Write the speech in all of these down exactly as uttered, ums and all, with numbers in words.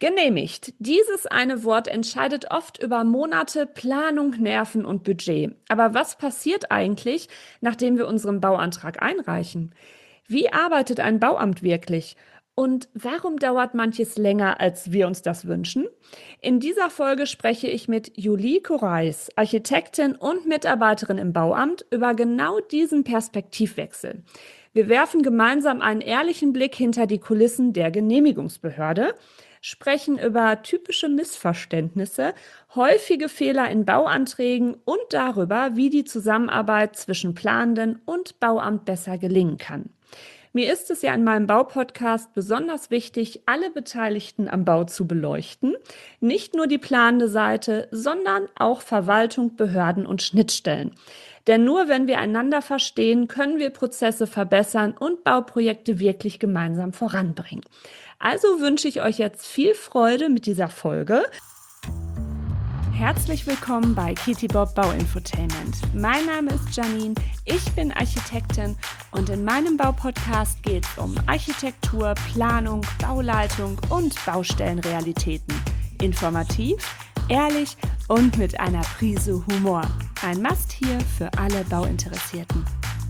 Genehmigt. Dieses eine Wort entscheidet oft über Monate, Planung, Nerven und Budget. Aber was passiert eigentlich, nachdem wir unseren Bauantrag einreichen? Wie arbeitet ein Bauamt wirklich? Und warum dauert manches länger, als wir uns das wünschen? In dieser Folge spreche ich mit Julie Korais, Architektin und Mitarbeiterin im Bauamt, über genau diesen Perspektivwechsel. Wir werfen gemeinsam einen ehrlichen Blick hinter die Kulissen der Genehmigungsbehörde, sprechen über typische Missverständnisse, häufige Fehler in Bauanträgen und darüber, wie die Zusammenarbeit zwischen Planenden und Bauamt besser gelingen kann. Mir ist es ja in meinem Baupodcast besonders wichtig, alle Beteiligten am Bau zu beleuchten. Nicht nur die planende Seite, sondern auch Verwaltung, Behörden und Schnittstellen. Denn nur wenn wir einander verstehen, können wir Prozesse verbessern und Bauprojekte wirklich gemeinsam voranbringen. Also wünsche ich euch jetzt viel Freude mit dieser Folge. Herzlich willkommen bei Kitty Bob Bauinfotainment. Mein Name ist Janine, ich bin Architektin und in meinem Baupodcast geht es um Architektur, Planung, Bauleitung und Baustellenrealitäten. Informativ, ehrlich und mit einer Prise Humor. Ein Must hier für alle Bauinteressierten.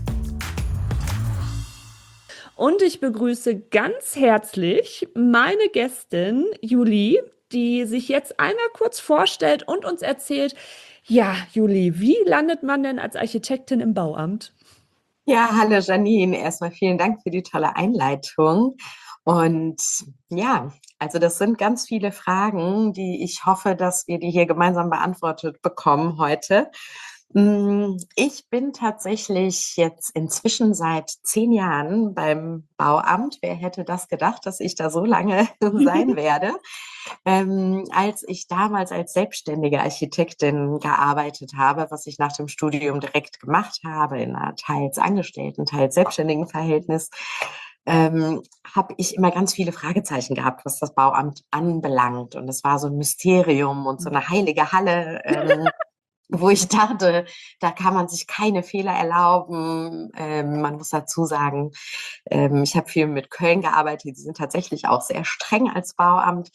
Und ich begrüße ganz herzlich meine Gästin Julie, die sich jetzt einmal kurz vorstellt und uns erzählt, ja, Julie, wie landet man denn als Architektin im Bauamt? Ja, hallo Janine. Erstmal vielen Dank für die tolle Einleitung. Und ja, also das sind ganz viele Fragen, die ich hoffe, dass wir die hier gemeinsam beantwortet bekommen heute. Mm, Ich bin tatsächlich jetzt inzwischen seit zehn Jahren beim Bauamt. Wer hätte das gedacht, dass ich da so lange sein werde? Ähm, als ich damals als selbstständige Architektin gearbeitet habe, was ich nach dem Studium direkt gemacht habe, in einer teils Angestellten, teils selbstständigen Verhältnis, ähm, habe ich immer ganz viele Fragezeichen gehabt, was das Bauamt anbelangt. Und es war so ein Mysterium und so eine heilige Halle. Ähm, wo ich dachte, da kann man sich keine Fehler erlauben. Ähm, man muss dazu sagen, ähm, ich habe viel mit Köln gearbeitet, die sind tatsächlich auch sehr streng als Bauamt.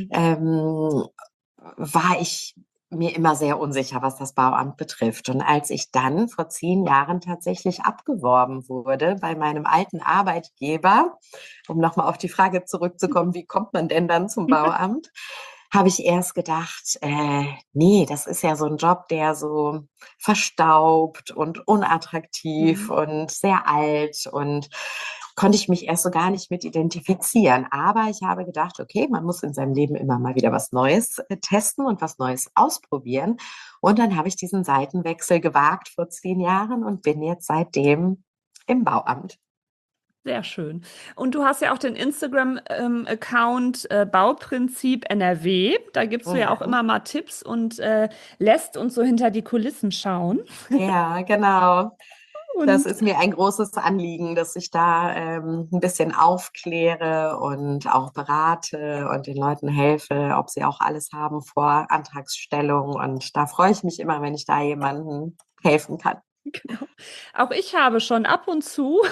Ähm, war ich mir immer sehr unsicher, was das Bauamt betrifft. Und als ich dann vor zehn Jahren tatsächlich abgeworben wurde bei meinem alten Arbeitgeber, um nochmal auf die Frage zurückzukommen, wie kommt man denn dann zum Bauamt? Habe ich erst gedacht, äh, nee, das ist ja so ein Job, der so verstaubt und unattraktiv Mhm. und sehr alt und konnte ich mich erst so gar nicht mit identifizieren. Aber ich habe gedacht, okay, man muss in seinem Leben immer mal wieder was Neues äh, testen und was Neues ausprobieren. Und dann habe ich diesen Seitenwechsel gewagt vor zehn Jahren und bin jetzt seitdem im Bauamt. Sehr schön. Und du hast ja auch den Instagram-Account äh, Bauprinzip N R W. Da gibst du ja auch Mhm. immer mal Tipps und äh, lässt uns so hinter die Kulissen schauen. Ja, genau. Das Und ist mir ein großes Anliegen, dass ich da ähm, ein bisschen aufkläre und auch berate und den Leuten helfe, ob sie auch alles haben vor Antragsstellung. Und da freue ich mich immer, wenn ich da jemandem helfen kann. genau. Auch ich habe schon ab und zu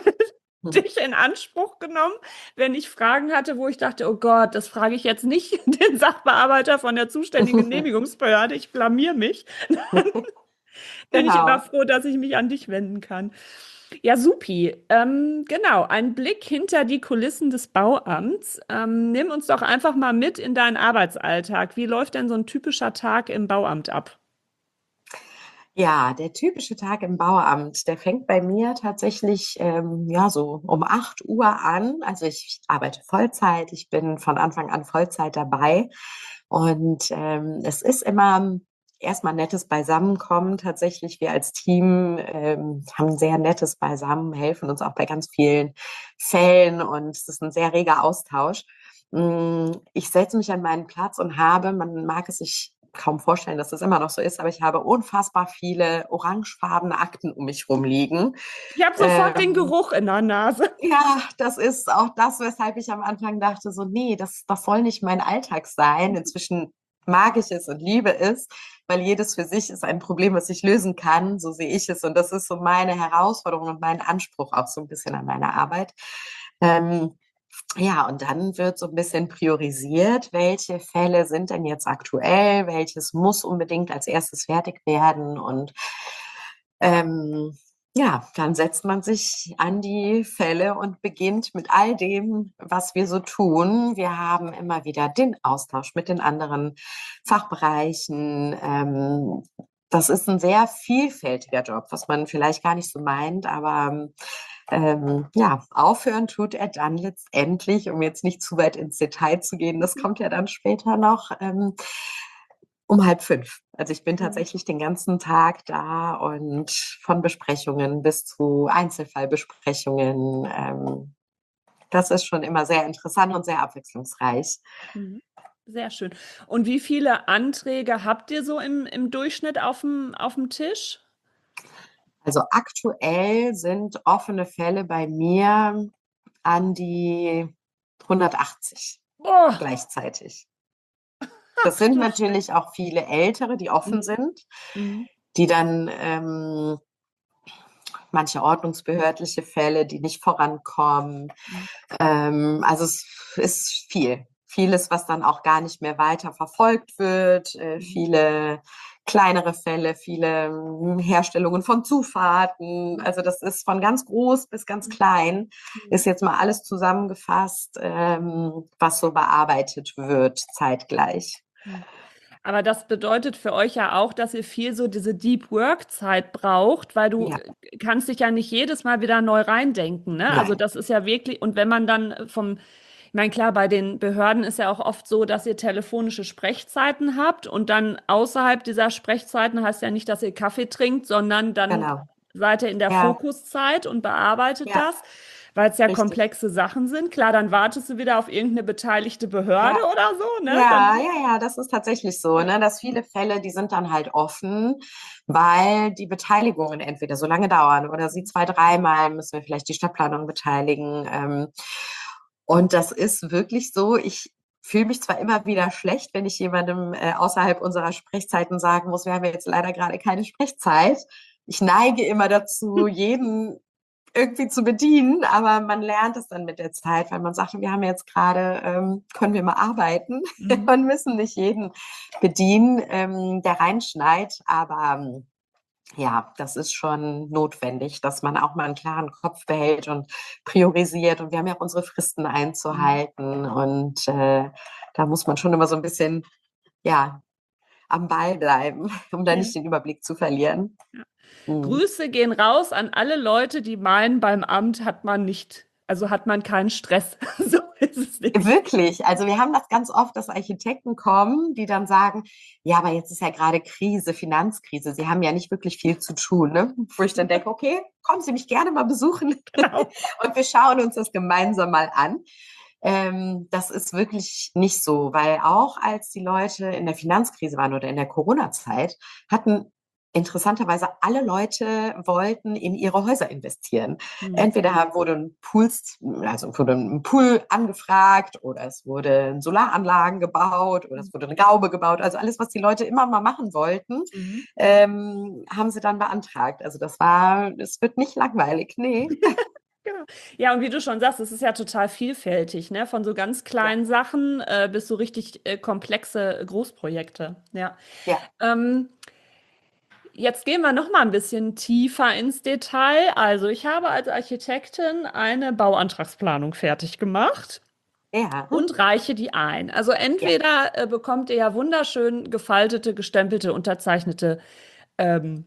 dich in Anspruch genommen, wenn ich Fragen hatte, wo ich dachte, oh Gott, das frage ich jetzt nicht den Sachbearbeiter von der zuständigen Genehmigungsbehörde, ich blamier mich. Bin ich immer Genau. froh, dass ich mich an dich wenden kann. Ja, supi. Ähm, genau, ein Blick hinter die Kulissen des Bauamts. Ähm, nimm uns doch einfach mal mit in deinen Arbeitsalltag. Wie läuft denn so ein typischer Tag im Bauamt ab? Ja, der typische Tag im Bauamt, der fängt bei mir tatsächlich ähm, ja so um acht Uhr an. Also ich arbeite Vollzeit, ich bin von Anfang an Vollzeit dabei und ähm, es ist immer erstmal ein nettes Beisammenkommen. Tatsächlich, wir als Team ähm, haben ein sehr nettes Beisammen, helfen uns auch bei ganz vielen Fällen und es ist ein sehr reger Austausch. Mm, Ich setze mich an meinen Platz und habe, man mag es sich kaum vorstellen, dass das immer noch so ist, aber ich habe unfassbar viele orangefarbene Akten um mich rumliegen. Ich habe sofort den Ähm, Geruch in der Nase. ja, das ist auch das, weshalb ich am Anfang dachte, so, nee, das, das soll nicht mein Alltag sein. Inzwischen mag ich es und liebe es, weil jedes für sich ist ein Problem, was ich lösen kann. So sehe ich es. Und das ist so meine Herausforderung und mein Anspruch auch so ein bisschen an meine Arbeit. Ähm, Ja, und dann wird so ein bisschen priorisiert, welche Fälle sind denn jetzt aktuell, welches muss unbedingt als erstes fertig werden und ähm, ja, dann setzt man sich an die Fälle und beginnt mit all dem, was wir so tun. Wir haben immer wieder den Austausch mit den anderen Fachbereichen. Ähm, das ist ein sehr vielfältiger Job, was man vielleicht gar nicht so meint, aber ähm, ja, aufhören tut er dann letztendlich, um jetzt nicht zu weit ins Detail zu gehen, das kommt ja dann später noch, ähm, um halb fünf. Also ich bin Mhm. tatsächlich den ganzen Tag da und von Besprechungen bis zu Einzelfallbesprechungen. Ähm, das ist schon immer sehr interessant und sehr abwechslungsreich. Mhm. Sehr schön. Und wie viele Anträge habt ihr so im, im Durchschnitt auf dem, auf dem Tisch? Also aktuell sind offene Fälle bei mir an die hundertachtzig Boah, gleichzeitig. Das ach sind du natürlich auch viele Ältere, die offen Schreck. sind, Mhm. die dann ähm, manche ordnungsbehördliche Fälle, die nicht vorankommen. Mhm. Ähm, also es ist viel. Vieles, was dann auch gar nicht mehr weiter verfolgt wird. Äh, Mhm. viele kleinere Fälle, viele ähm, Herstellungen von Zufahrten. Mhm. Also das ist von ganz groß bis ganz Mhm. klein, Mhm. ist jetzt mal alles zusammengefasst, ähm, was so bearbeitet wird zeitgleich. Mhm. Aber das bedeutet für euch ja auch, dass ihr viel so diese Deep Work Zeit braucht, weil du Ja, äh, kannst dich ja nicht jedes Mal wieder neu reindenken, ne? Also nein, das ist ja wirklich, und wenn man dann vom, ich meine, klar, bei den Behörden ist ja auch oft so, dass ihr telefonische Sprechzeiten habt und dann außerhalb dieser Sprechzeiten heißt ja nicht, dass ihr Kaffee trinkt, sondern dann genau. seid ihr in der Ja, Fokuszeit und bearbeitet ja, das, weil es ja richtig. komplexe Sachen sind. Klar, dann wartest du wieder auf irgendeine beteiligte Behörde Ja, oder so, ne? ja, Dann, ja, ja, das ist tatsächlich so, ja. ne, dass viele Fälle, die sind dann halt offen, weil die Beteiligungen entweder so lange dauern oder sie zwei, dreimal müssen wir vielleicht die Stadtplanung beteiligen. Ähm, und das ist wirklich so, ich fühle mich zwar immer wieder schlecht, wenn ich jemandem äh, außerhalb unserer Sprechzeiten sagen muss, wir haben jetzt leider gerade keine Sprechzeit. Ich neige immer dazu, jeden irgendwie zu bedienen, aber man lernt es dann mit der Zeit, weil man sagt, wir haben jetzt gerade, ähm, können wir mal arbeiten Mhm. und müssen nicht jeden bedienen, ähm, der reinschneit, aber ähm, ja, das ist schon notwendig, dass man auch mal einen klaren Kopf behält und priorisiert. Und wir haben ja auch unsere Fristen Mhm. einzuhalten. Und äh, da muss man schon immer so ein bisschen, ja, am Ball bleiben, um da Ja. nicht den Überblick zu verlieren. Ja. Mhm. Grüße gehen raus an alle Leute, die meinen, beim Amt hat man nicht, also hat man keinen Stress. So ist es nicht. Wirklich. Also wir haben das ganz oft, dass Architekten kommen, die dann sagen, ja, aber jetzt ist ja gerade Krise, Finanzkrise. Sie haben ja nicht wirklich viel zu tun, ne? Wo ich dann denke, okay, kommen Sie mich gerne mal besuchen Genau. und wir schauen uns das gemeinsam mal an. Ähm, das ist wirklich nicht so, weil auch als die Leute in der Finanzkrise waren oder in der Corona-Zeit, hatten interessanterweise alle Leute wollten in ihre Häuser investieren. Mhm. Entweder wurde ein Pool, also wurde ein Pool angefragt oder es wurden Solaranlagen gebaut oder es wurde eine Gaube gebaut. Also alles, was die Leute immer mal machen wollten, Mhm. ähm, haben sie dann beantragt. Also das war, es wird nicht langweilig, nee. Genau. Ja, und wie du schon sagst, es ist ja total vielfältig, ne? Von so ganz Ja, kleinen Sachen äh, bis so richtig äh, komplexe Großprojekte. Ja. ja, Ähm, Jetzt gehen wir noch mal ein bisschen tiefer ins Detail. Also, ich habe als Architektin eine Bauantragsplanung fertig gemacht ja, und reiche die ein. Also ja. entweder äh, bekommt ihr ja wunderschön gefaltete, gestempelte, unterzeichnete, ähm,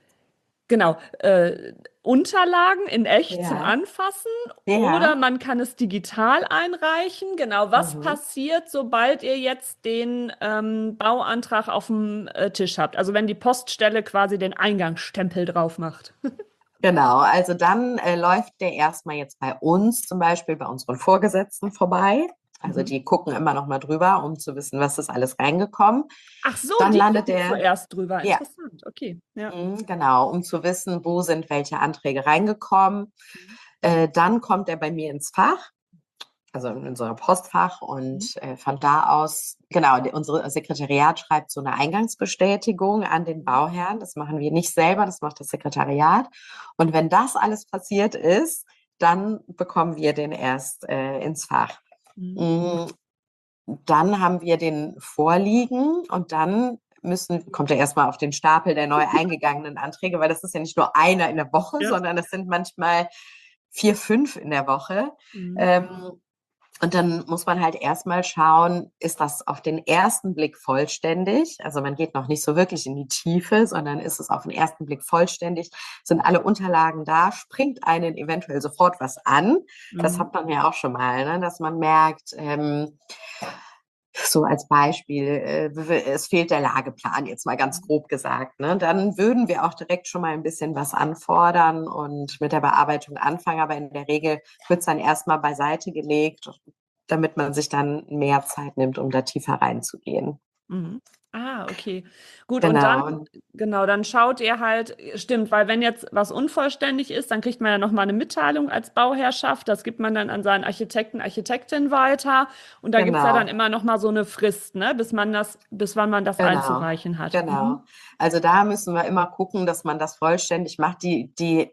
genau, äh, Unterlagen in echt zum Ja, Anfassen oder ja. man kann es digital einreichen. Genau, was Mhm. passiert, sobald ihr jetzt den ähm, Bauantrag auf dem äh, Tisch habt? Also wenn die Poststelle quasi den Eingangsstempel drauf macht. Genau, also dann äh, läuft der erstmal jetzt bei uns, zum Beispiel bei unseren Vorgesetzten vorbei. Also Mhm. die gucken immer noch mal drüber, um zu wissen, was ist alles reingekommen. Ach so, Dann die landet gucken der, zuerst drüber. ja, Interessant, okay. Ja. mhm, genau, um zu wissen, wo sind welche Anträge reingekommen. Mhm. Äh, dann kommt er bei mir ins Fach, also in unser Postfach Mhm. und äh, von da aus, genau, die, unsere Sekretariat schreibt so eine Eingangsbestätigung an den Mhm. Bauherrn. Das machen wir nicht selber, das macht das Sekretariat. Und wenn das alles passiert ist, dann bekommen wir den erst äh, ins Fach. Mhm. Mm, Dann haben wir den vorliegen und dann müssen, kommt er erstmal auf den Stapel der neu eingegangenen Anträge, weil das ist ja nicht nur einer in der Woche, Ja. sondern das sind manchmal vier, fünf in der Woche. Mhm. Ähm, und dann muss man halt erstmal schauen, ist das auf den ersten Blick vollständig? Also man geht noch nicht so wirklich in die Tiefe, sondern ist es auf den ersten Blick vollständig? Sind alle Unterlagen da? Springt einen eventuell sofort was an? Das Mhm. hat man ja auch schon mal, ne? Dass man merkt, ähm, so als Beispiel, äh, es fehlt der Lageplan, jetzt mal ganz grob gesagt, ne? Dann würden wir auch direkt schon mal ein bisschen was anfordern und mit der Bearbeitung anfangen. Aber in der Regel wird es dann erstmal beiseite gelegt, damit man sich dann mehr Zeit nimmt, um da tiefer reinzugehen. Mhm. Ah, okay. Gut, und dann, Genau, und genau, dann schaut ihr halt, stimmt, weil wenn jetzt was unvollständig ist, dann kriegt man ja nochmal eine Mitteilung als Bauherrschaft. Das gibt man dann an seinen Architekten, Architektin weiter. Und da gibt's ja dann genau. immer nochmal so eine Frist, ne, bis man das, bis wann man das Genau, einzureichen hat. genau. Mhm. Also da müssen wir immer gucken, dass man das vollständig macht. Die, die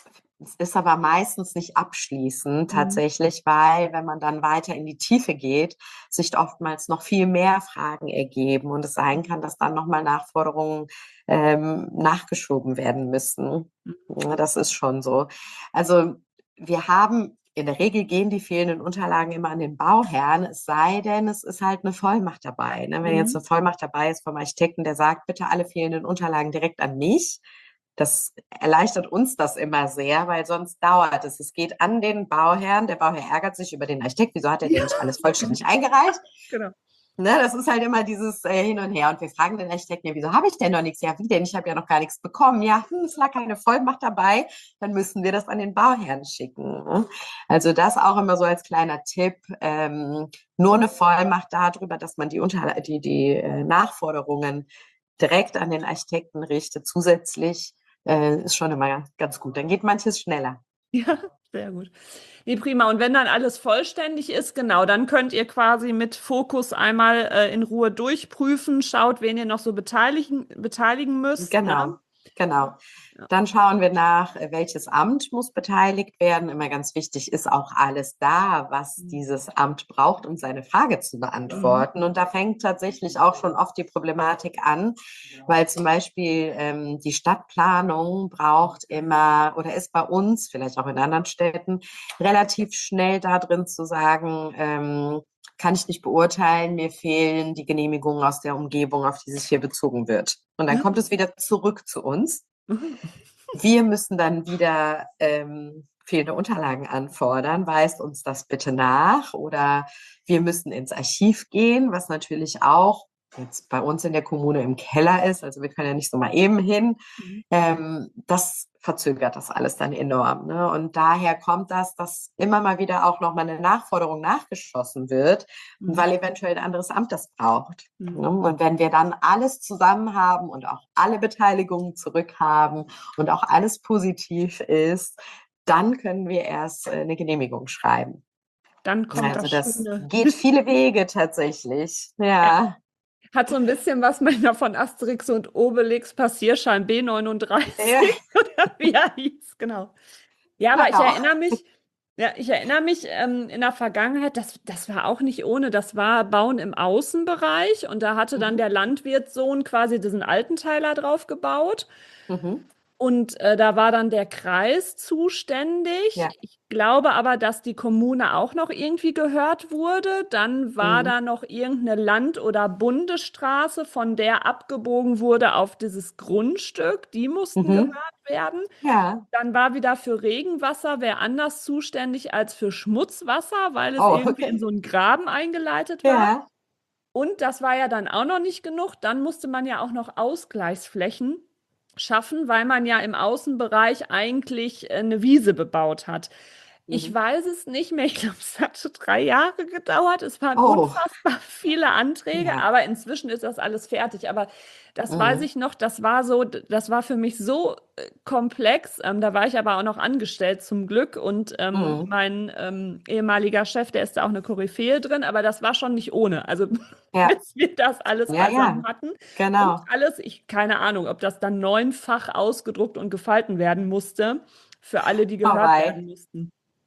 es ist aber meistens nicht abschließend Mhm. tatsächlich, weil wenn man dann weiter in die Tiefe geht, sich oftmals noch viel mehr Fragen ergeben und es sein kann, dass dann nochmal Nachforderungen ähm, nachgeschoben werden müssen. Ja, das ist schon so. Also wir haben in der Regel gehen die fehlenden Unterlagen immer an den Bauherrn, es sei denn, es ist halt eine Vollmacht dabei. Ne? Wenn jetzt Mhm. eine Vollmacht dabei ist vom Architekten, der sagt, bitte alle fehlenden Unterlagen direkt an mich, das erleichtert uns das immer sehr, weil sonst dauert es. Es geht an den Bauherrn. Der Bauherr ärgert sich über den Architekt. Wieso hat er denn Ja, nicht alles vollständig eingereicht? genau. Ne, das ist halt immer dieses äh, Hin und Her. Und wir fragen den Architekten, ja, wieso habe ich denn noch nichts? Ja, wie denn? Ich habe ja noch gar nichts bekommen. Ja, hm, es lag keine Vollmacht dabei. Dann müssen wir das an den Bauherrn schicken. Ne? Also das auch immer so als kleiner Tipp. Ähm, nur eine Vollmacht darüber, dass man die, Unter die, die äh, Nachforderungen direkt an den Architekten richtet, zusätzlich äh, ist schon immer ganz gut. Dann geht manches schneller. Ja, sehr gut. Nee, prima. Und wenn dann alles vollständig ist, genau, dann könnt ihr quasi mit Fokus einmal äh, in Ruhe durchprüfen, schaut, wen ihr noch so beteiligen, beteiligen müsst, ne? Genau, genau. Ja. Dann schauen wir nach, äh, welches Amt muss beteiligt werden. Immer ganz wichtig, ist auch alles da, was dieses Amt braucht, um seine Frage zu Mhm. beantworten. Und da fängt tatsächlich auch schon oft die Problematik an, weil zum Beispiel ähm, die Stadtplanung braucht immer oder ist bei uns, vielleicht auch in anderen Städten, relativ schnell da drin zu sagen, ähm, kann ich nicht beurteilen, mir fehlen die Genehmigungen aus der Umgebung, auf die sich hier bezogen wird. Und dann Ja. kommt es wieder zurück zu uns. Mhm. Wir müssen dann wieder ähm, fehlende Unterlagen anfordern. Weist uns das bitte nach. Oder wir müssen ins Archiv gehen, was natürlich auch jetzt bei uns in der Kommune im Keller ist. Also wir können ja nicht so mal eben hin. Mhm. Ähm, das verzögert das alles dann enorm. Ne? Und daher kommt das, dass immer mal wieder auch nochmal eine Nachforderung nachgeschossen wird, Mhm. weil eventuell ein anderes Amt das braucht. Mhm. Ne? Und wenn wir dann alles zusammen haben und auch alle Beteiligungen zurückhaben und auch alles positiv ist, dann können wir erst äh, eine Genehmigung schreiben. Dann kommt Also das das Schöne. geht viele Wege tatsächlich. Ja. Ja. Hat so ein bisschen was manchmal von Asterix und Obelix, Passierschein B Ja, neununddreißig oder wie er hieß, genau. Ja, aber ich genau. erinnere mich, ja, ich erinnere mich ähm, in der Vergangenheit, das, das war auch nicht ohne, das war Bauen im Außenbereich und da hatte dann Mhm. der Landwirtssohn quasi diesen Altenteiler drauf gebaut. Mhm. Und äh, da war dann der Kreis zuständig. Ja. Ich glaube aber, dass die Kommune auch noch irgendwie gehört wurde. Dann war Mhm. da noch irgendeine Land- oder Bundesstraße, von der abgebogen wurde auf dieses Grundstück. Die mussten gehört Mhm. werden. Ja. Dann war wieder für Regenwasser wer anders zuständig als für Schmutzwasser, weil es Oh, irgendwie in okay. so einen Graben eingeleitet war. Ja. Und das war ja dann auch noch nicht genug. Dann musste man ja auch noch Ausgleichsflächen schaffen, weil man ja im Außenbereich eigentlich äh, eine Wiese bebaut hat. Ich Mhm. weiß es nicht mehr. Ich glaube, es hat so drei Jahre gedauert. Es waren Oh, unfassbar viele Anträge, ja. aber inzwischen ist das alles fertig. Aber das weiß Mhm. ich noch, das war so, das war für mich so äh, komplex. Ähm, da war ich aber auch noch angestellt zum Glück. Und ähm, Mhm. mein ähm, ehemaliger Chef, der ist da auch eine Koryphäe drin, aber das war schon nicht ohne. Also Ja. bis wir das alles Ja, beisammen ja. hatten. Und Genau. alles, ich keine Ahnung, ob das dann neunfach ausgedruckt und gefalten werden musste für alle, die Oh, gehört wei. werden mussten.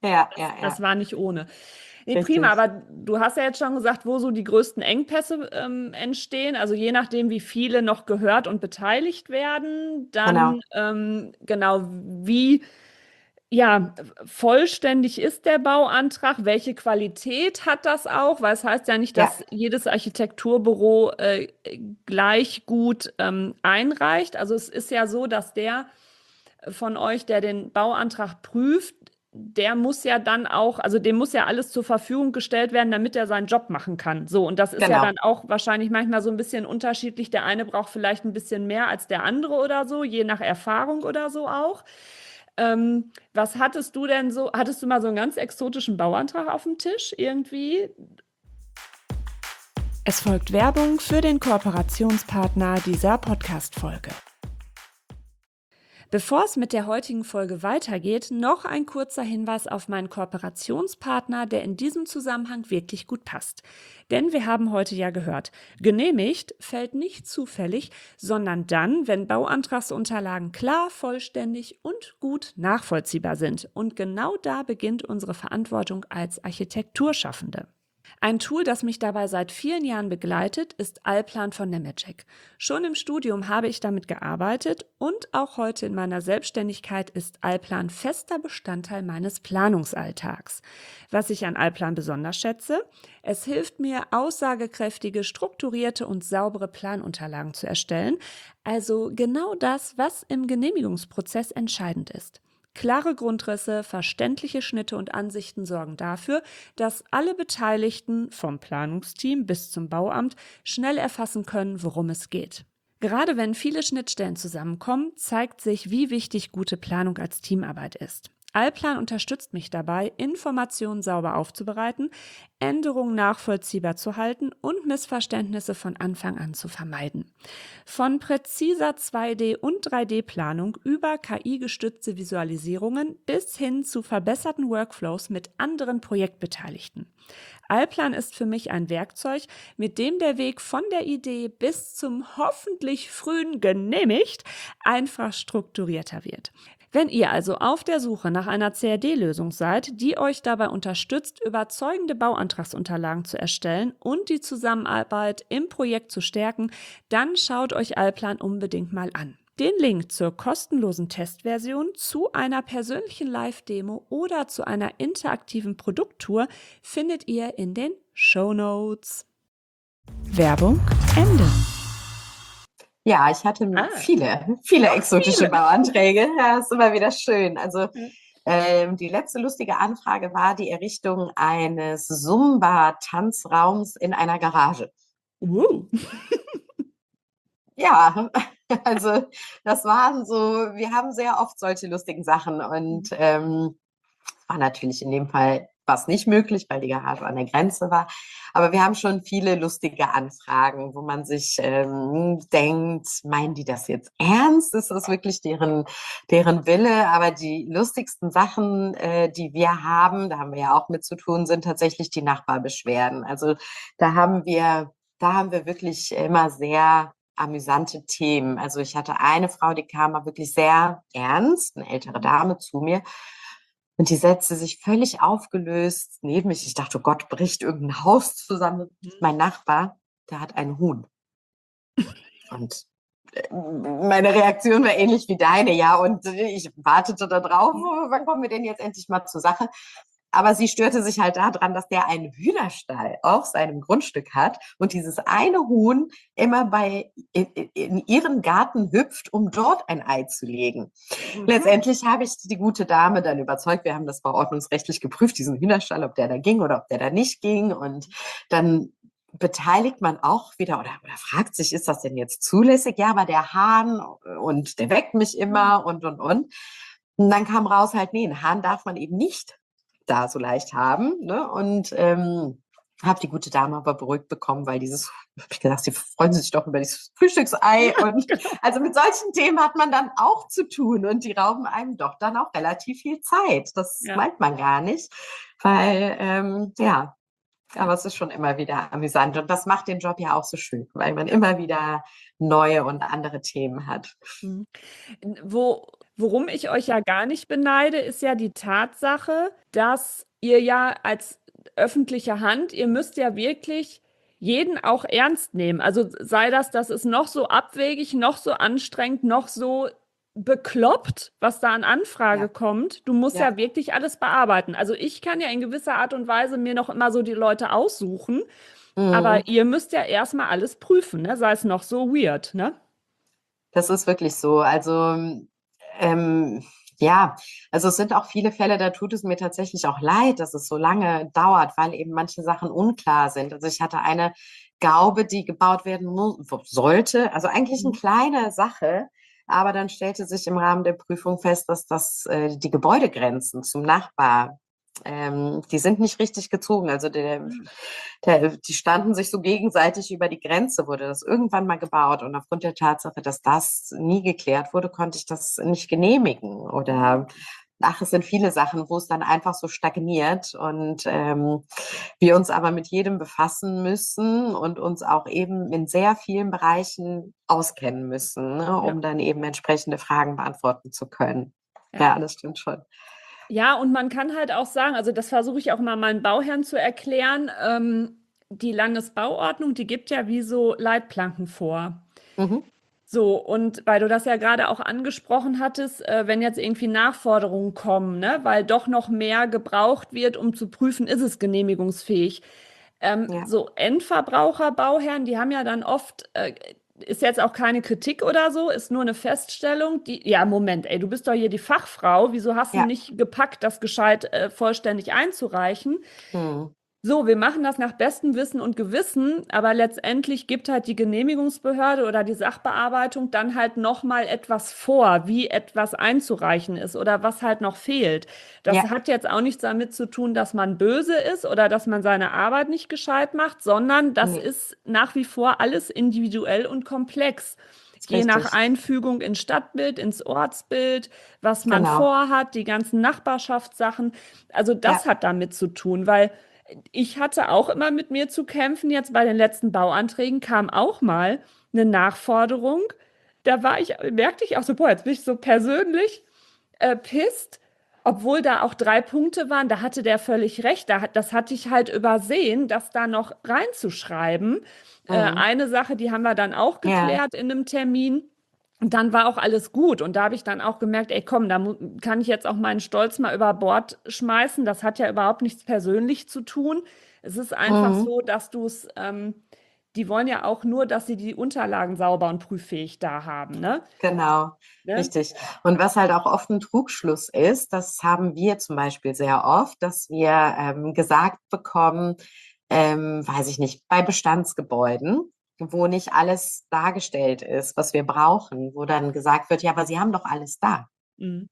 Ja, Das, ja, das ja, war nicht ohne. Nee, prima, richtig. aber du hast ja jetzt schon gesagt, wo so die größten Engpässe ähm, entstehen. Also je nachdem, wie viele noch gehört und beteiligt werden, dann Genau. ähm, genau wie ja, vollständig ist der Bauantrag? Welche Qualität hat das auch? Weil es heißt ja nicht, Ja, dass jedes Architekturbüro äh, gleich gut ähm, einreicht. Also es ist ja so, dass der von euch, der den Bauantrag prüft, der muss ja dann auch, also dem muss ja alles zur Verfügung gestellt werden, damit er seinen Job machen kann. So, und das ist ja dann genau. auch wahrscheinlich manchmal so ein bisschen unterschiedlich. Der eine braucht vielleicht ein bisschen mehr als der andere oder so, je nach Erfahrung oder so auch. Ähm, was hattest du denn so? Hattest du mal so einen ganz exotischen Bauantrag auf dem Tisch irgendwie? Es folgt Werbung für den Kooperationspartner dieser Podcast-Folge. Bevor es mit der heutigen Folge weitergeht, noch ein kurzer Hinweis auf meinen Kooperationspartner, der in diesem Zusammenhang wirklich gut passt. Denn wir haben heute ja gehört, genehmigt fällt nicht zufällig, sondern dann, wenn Bauantragsunterlagen klar, vollständig und gut nachvollziehbar sind. Und genau da beginnt unsere Verantwortung als Architekturschaffende. Ein Tool, das mich dabei seit vielen Jahren begleitet, ist Allplan von Nemetschek. Schon im Studium habe ich damit gearbeitet und auch heute in meiner Selbstständigkeit ist Allplan fester Bestandteil meines Planungsalltags. Was ich an Allplan besonders schätze, es hilft mir, aussagekräftige, strukturierte und saubere Planunterlagen zu erstellen, also genau das, was im Genehmigungsprozess entscheidend ist. Klare Grundrisse, verständliche Schnitte und Ansichten sorgen dafür, dass alle Beteiligten, vom Planungsteam bis zum Bauamt, schnell erfassen können, worum es geht. Gerade wenn viele Schnittstellen zusammenkommen, zeigt sich, wie wichtig gute Planung als Teamarbeit ist. Allplan unterstützt mich dabei, Informationen sauber aufzubereiten, Änderungen nachvollziehbar zu halten und Missverständnisse von Anfang an zu vermeiden. Von präziser zwei D- und drei D-Planung über K I-gestützte Visualisierungen bis hin zu verbesserten Workflows mit anderen Projektbeteiligten. Allplan ist für mich ein Werkzeug, mit dem der Weg von der Idee bis zum hoffentlich frühen genehmigt einfach strukturierter wird. Wenn ihr also auf der Suche nach einer C A D-Lösung seid, die euch dabei unterstützt, überzeugende Bauantragsunterlagen zu erstellen und die Zusammenarbeit im Projekt zu stärken, dann schaut euch Allplan unbedingt mal an. Den Link zur kostenlosen Testversion, zu einer persönlichen Live-Demo oder zu einer interaktiven Produkttour findet ihr in den Shownotes. Werbung Ende. Ja, ich hatte Ah, viele, viele exotische viele. Bauanträge. Ja, ist immer wieder schön. Also ähm, die letzte lustige Anfrage war die Errichtung eines Zumba-Tanzraums in einer Garage. Uh. Ja, also das waren so, wir haben sehr oft solche lustigen Sachen und ähm, war natürlich in dem Fall was nicht möglich, weil die Garage an der Grenze war. Aber wir haben schon viele lustige Anfragen, wo man sich ähm, denkt, meinen die das jetzt ernst? Ist das wirklich deren, deren Wille? Aber die lustigsten Sachen, äh, die wir haben, da haben wir ja auch mit zu tun, sind tatsächlich die Nachbarbeschwerden. Also da haben wir, da haben wir wirklich immer sehr amüsante Themen. Also ich hatte eine Frau, die kam mal wirklich sehr ernst, eine ältere Dame zu mir. Und die setzte sich völlig aufgelöst neben mich. Ich dachte, oh Gott, bricht irgendein Haus zusammen. Mein Nachbar, der hat einen Huhn. Und äh, meine Reaktion war ähnlich wie deine, ja. Und ich wartete da drauf, oh, wann kommen wir denn jetzt endlich mal zur Sache? Aber sie störte sich halt daran, dass der einen Hühnerstall auf seinem Grundstück hat und dieses eine Huhn immer bei in, in ihren Garten hüpft, um dort ein Ei zu legen. Mhm. Letztendlich habe ich die gute Dame dann überzeugt. Wir haben das bauordnungsrechtlich geprüft, diesen Hühnerstall, ob der da ging oder ob der da nicht ging. Und dann beteiligt man auch wieder oder, oder fragt sich, ist das denn jetzt zulässig? Ja, aber der Hahn und der weckt mich immer und, und, und. Und dann kam raus halt, nee, einen Hahn darf man eben nicht da so leicht haben. Ne? Und ähm, habe die gute Dame aber beruhigt bekommen, weil dieses, habe ich gesagt, sie freuen sich doch über dieses Frühstücksei. Ja, Und genau. also mit solchen Themen hat man dann auch zu tun und die rauben einem doch dann auch relativ viel Zeit. Das Ja. meint man gar nicht, weil ähm, ja, aber es ist schon immer wieder amüsant und das macht den Job ja auch so schön, weil man immer wieder neue und andere Themen hat. Mhm. Wo, Worum ich euch ja gar nicht beneide, ist ja die Tatsache, dass ihr ja als öffentliche Hand, ihr müsst ja wirklich jeden auch ernst nehmen. Also sei das, das ist noch so abwegig, noch so anstrengend, noch so bekloppt, was da an Anfrage Ja, kommt. Du musst ja. ja wirklich alles bearbeiten. Also ich kann ja in gewisser Art und Weise mir noch immer so die Leute aussuchen, Mhm. aber ihr müsst ja erstmal alles prüfen, ne? Sei es noch so weird, ne? Das ist wirklich so. Also, ähm, ja, also es sind auch viele Fälle, da tut es mir tatsächlich auch leid, dass es so lange dauert, weil eben manche Sachen unklar sind. Also ich hatte eine Gaube, die gebaut werden mu sollte, also eigentlich eine Mhm. kleine Sache, aber dann stellte sich im Rahmen der Prüfung fest, dass das äh, die Gebäudegrenzen zum Nachbar, ähm, die sind nicht richtig gezogen. Also der, der, die standen sich so gegenseitig über die Grenze, wurde das irgendwann mal gebaut. Und aufgrund der Tatsache, dass das nie geklärt wurde, konnte ich das nicht genehmigen. Oder ach, es sind viele Sachen, wo es dann einfach so stagniert und ähm, wir uns aber mit jedem befassen müssen und uns auch eben in sehr vielen Bereichen auskennen müssen, ne, Ja, um dann eben entsprechende Fragen beantworten zu können. ja. Ja, das stimmt schon. Ja, und man kann halt auch sagen, also das versuche ich auch mal meinen Bauherren zu erklären, ähm, die Landesbauordnung, die gibt ja wie so Leitplanken vor. Mhm. So, und weil du das ja gerade auch angesprochen hattest, äh, wenn jetzt irgendwie Nachforderungen kommen, ne, weil doch noch mehr gebraucht wird, um zu prüfen, ist es genehmigungsfähig. Ähm, Ja, so Endverbraucher, Bauherren, die haben ja dann oft, äh, ist jetzt auch keine Kritik oder so, ist nur eine Feststellung, die, ja, Moment, ey, du bist doch hier die Fachfrau, wieso hast du ja. nicht gepackt, das gescheit, äh, vollständig einzureichen? Hm. So, wir machen das nach bestem Wissen und Gewissen, aber letztendlich gibt halt die Genehmigungsbehörde oder die Sachbearbeitung dann halt noch mal etwas vor, wie etwas einzureichen ist oder was halt noch fehlt. Das Ja, hat jetzt auch nichts damit zu tun, dass man böse ist oder dass man seine Arbeit nicht gescheit macht, sondern das nee, ist nach wie vor alles individuell und komplex. ist Je nach richtig. Einfügung ins Stadtbild, ins Ortsbild, was man Genau. vorhat, die ganzen Nachbarschaftssachen. Also das Ja. hat damit zu tun, weil ich hatte auch immer mit mir zu kämpfen. Jetzt bei den letzten Bauanträgen kam auch mal eine Nachforderung. Da war ich, merkte ich auch so, boah, jetzt bin ich so persönlich äh, pisst, obwohl da auch drei Punkte waren. Da hatte der völlig recht. Da, hat- das hatte ich halt übersehen, das da noch reinzuschreiben. Äh, Mhm. eine Sache, die haben wir dann auch Ja, geklärt in einem Termin. Und dann war auch alles gut. Und da habe ich dann auch gemerkt, ey, komm, da mu- kann ich jetzt auch meinen Stolz mal über Bord schmeißen. Das hat ja überhaupt nichts persönlich zu tun. Es ist einfach mhm. so, dass du es, ähm, die wollen ja auch nur, dass sie die Unterlagen sauber und prüffähig da haben, ne? Genau, Ne? richtig. Und was halt auch oft ein Trugschluss ist, das haben wir zum Beispiel sehr oft, dass wir ähm, gesagt bekommen, ähm, weiß ich nicht, bei Bestandsgebäuden, wo nicht alles dargestellt ist, was wir brauchen, wo dann gesagt wird, ja, aber Sie haben doch alles da, Mhm.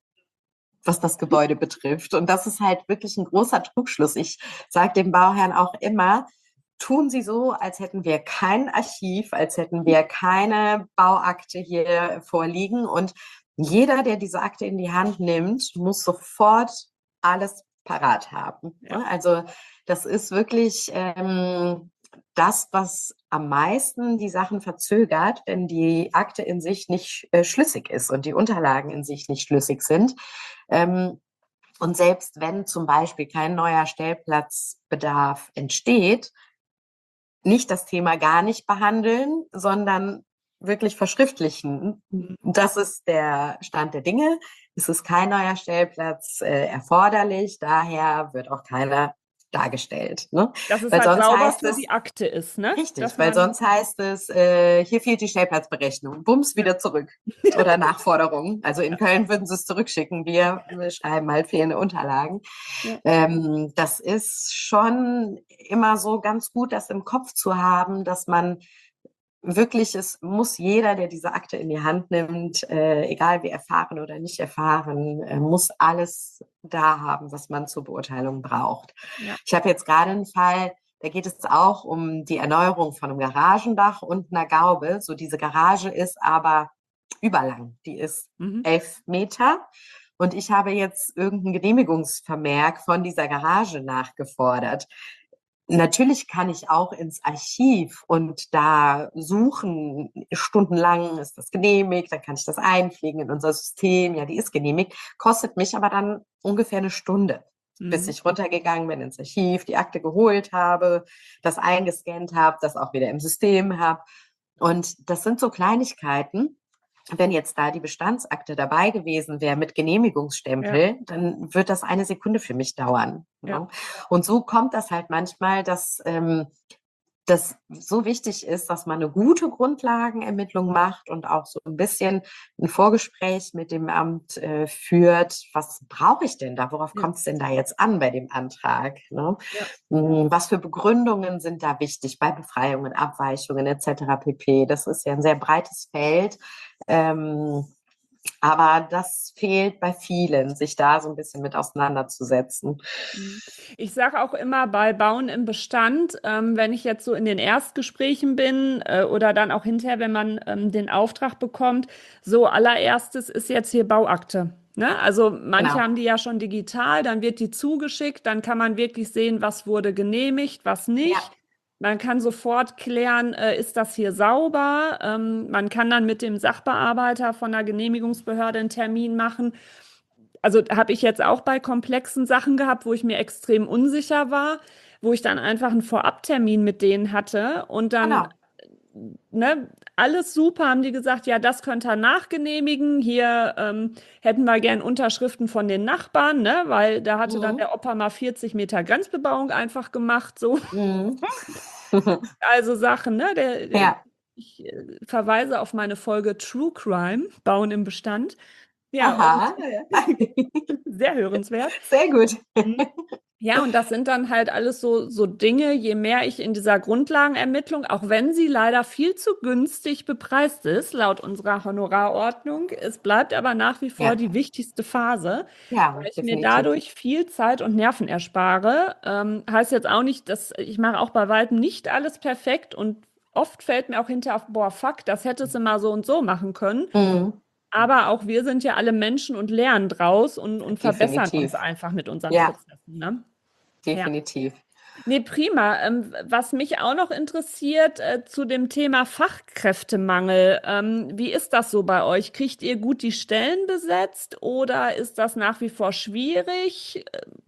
was das Gebäude betrifft. Und das ist halt wirklich ein großer Trugschluss. Ich sage dem Bauherrn auch immer, tun Sie so, als hätten wir kein Archiv, als hätten wir keine Bauakte hier vorliegen. Und jeder, der diese Akte in die Hand nimmt, muss sofort alles parat haben. Ja. Ne? Also das ist wirklich ähm, das, was am meisten die Sachen verzögert, wenn die Akte in sich nicht äh, schlüssig ist und die Unterlagen in sich nicht schlüssig sind. Ähm, und selbst wenn zum Beispiel kein neuer Stellplatzbedarf entsteht, nicht das Thema gar nicht behandeln, sondern wirklich verschriftlichen. Mhm. Das ist der Stand der Dinge. Es ist kein neuer Stellplatz äh, erforderlich, daher wird auch keiner dargestellt. Ne? Dass es Weil halt sonst sauber heißt für es, die Akte ist, ne? Dass richtig, weil man, sonst heißt es, äh, hier fehlt die Stellplatzberechnung, bums, wieder zurück. Oder Nachforderungen. Also in ja, Köln würden sie es zurückschicken. Wir schreiben halt fehlende Unterlagen. ja, Ähm, das ist schon immer so ganz gut, das im Kopf zu haben, dass man wirklich, es muss jeder, der diese Akte in die Hand nimmt, äh, egal wie erfahren oder nicht erfahren, äh, muss alles da haben, was man zur Beurteilung braucht. ja. Ich habe jetzt gerade einen Fall, da geht es auch um die Erneuerung von einem Garagendach und einer Gaube. So, diese Garage ist aber überlang. Die ist Mhm. elf Meter. Und ich habe jetzt irgendeinen Genehmigungsvermerk von dieser Garage nachgefordert. Natürlich kann ich auch ins Archiv und da suchen, stundenlang ist das genehmigt, dann kann ich das einpflegen in unser System, ja, die ist genehmigt, kostet mich aber dann ungefähr eine Stunde, bis Mhm. ich runtergegangen bin ins Archiv, die Akte geholt habe, das eingescannt habe, das auch wieder im System habe. Und das sind so Kleinigkeiten. Wenn jetzt da die Bestandsakte dabei gewesen wäre mit Ja, Genehmigungsstempel, dann wird das eine Sekunde für mich dauern. ja, Ne? Und so kommt das halt manchmal, dass ähm, das so wichtig ist, dass man eine gute Grundlagenermittlung macht und auch so ein bisschen ein Vorgespräch mit dem Amt äh, führt. Was brauche ich denn da? Worauf ja, kommt es denn da jetzt an bei dem Antrag? Ne? ja. Hm, Was für Begründungen sind da wichtig bei Befreiungen, Abweichungen et cetera pp. Das ist ja ein sehr breites Feld. Ähm, aber das fehlt bei vielen, sich da so ein bisschen mit auseinanderzusetzen. Mhm. Ich sage auch immer bei Bauen im Bestand, ähm, wenn ich jetzt so in den Erstgesprächen bin äh, oder dann auch hinterher, wenn man ähm, den Auftrag bekommt, so allererstes ist jetzt hier Bauakte. Ne? Also manche Genau. haben die ja schon digital, dann wird die zugeschickt, dann kann man wirklich sehen, was wurde genehmigt, was nicht. Ja. Man kann sofort klären, äh, ist das hier sauber? Ähm, man kann dann mit dem Sachbearbeiter von der Genehmigungsbehörde einen Termin machen. Also habe ich jetzt auch bei komplexen Sachen gehabt, wo ich mir extrem unsicher war, wo ich dann einfach einen Vorabtermin mit denen hatte und dann, Genau. ne, alles super, haben die gesagt, ja, das könnt ihr nachgenehmigen. Hier ähm, hätten wir gern Unterschriften von den Nachbarn, ne, weil da hatte dann Mhm. der Opa mal vierzig Meter Grenzbebauung einfach gemacht, so. Mhm. Also Sachen, ne, der, der, Ja. ich äh, verweise auf meine Folge True Crime, Bauen im Bestand. Ja, und Aha. sehr hörenswert. Sehr gut. Mhm. Ja, und das sind dann halt alles so, so Dinge, je mehr ich in dieser Grundlagenermittlung, auch wenn sie leider viel zu günstig bepreist ist, laut unserer Honorarordnung, es bleibt aber nach wie vor Ja, die wichtigste Phase, ja, weil ich mir definitiv. dadurch viel Zeit und Nerven erspare. Ähm, heißt jetzt auch nicht, dass ich mache auch bei weitem nicht alles perfekt und oft fällt mir auch hinterher auf, boah, fuck, das hättest du mal so und so machen können. Mhm. Aber auch wir sind ja alle Menschen und lernen draus und, und verbessern uns Definitiv. einfach mit unseren Ja, Prozessen, ne? Ja. definitiv. Nee, prima. Ähm, was mich auch noch interessiert, äh, zu dem Thema Fachkräftemangel. Ähm, wie ist das so bei euch? Kriegt ihr gut die Stellen besetzt oder ist das nach wie vor schwierig?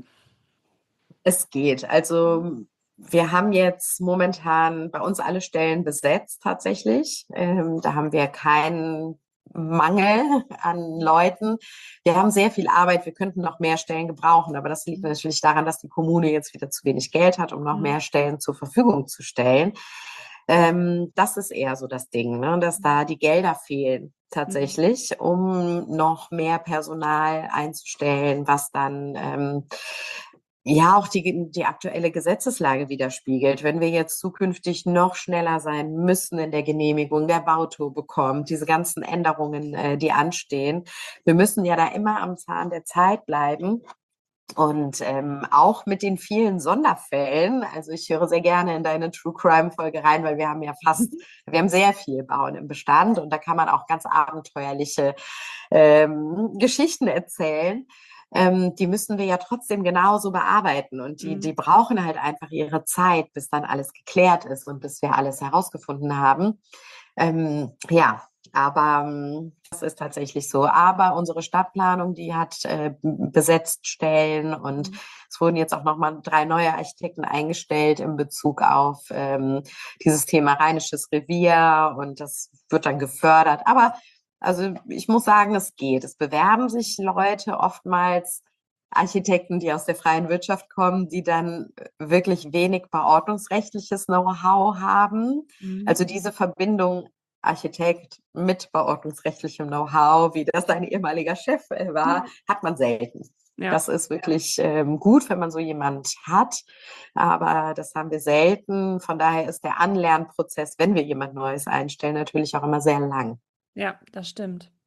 Es geht. Also wir haben jetzt momentan bei uns alle Stellen besetzt tatsächlich. Ähm, da haben wir keinen Mangel an Leuten. Wir haben sehr viel Arbeit. Wir könnten noch mehr Stellen gebrauchen, aber das liegt natürlich daran, dass die Kommune jetzt wieder zu wenig Geld hat, um noch Mhm. mehr Stellen zur Verfügung zu stellen. Ähm, das ist eher so das Ding, ne? Dass da die Gelder fehlen Mhm. tatsächlich, um noch mehr Personal einzustellen, was dann ähm, ja auch die, die aktuelle Gesetzeslage widerspiegelt. Wenn wir jetzt zukünftig noch schneller sein müssen in der Genehmigung, der Bautour bekommt, diese ganzen Änderungen, äh, die anstehen, wir müssen ja da immer am Zahn der Zeit bleiben. Und ähm, auch mit den vielen Sonderfällen, also ich höre sehr gerne in deine True Crime Folge rein, weil wir haben ja fast, wir haben sehr viel Bauen im Bestand und da kann man auch ganz abenteuerliche ähm, Geschichten erzählen. Ähm, die müssen wir ja trotzdem genauso bearbeiten und die, die Mhm. brauchen halt einfach ihre Zeit, bis dann alles geklärt ist und bis wir alles herausgefunden haben. Ähm, ja, aber ähm, das ist tatsächlich so. Aber unsere Stadtplanung, die hat äh, besetzt Stellen und Mhm. es wurden jetzt auch nochmal drei neue Architekten eingestellt in Bezug auf ähm, dieses Thema Rheinisches Revier und das wird dann gefördert. Aber also ich muss sagen, es geht. Es bewerben sich Leute oftmals, Architekten, die aus der freien Wirtschaft kommen, die dann wirklich wenig verordnungsrechtliches Know-how haben. Mhm. Also diese Verbindung Architekt mit verordnungsrechtlichem Know-how, wie das dein ehemaliger Chef äh, war, hat man selten. Ja. Das ist wirklich ähm, gut, wenn man so jemand hat, aber das haben wir selten. Von daher ist der Anlernprozess, wenn wir jemand Neues einstellen, natürlich auch immer sehr lang. Ja, das stimmt.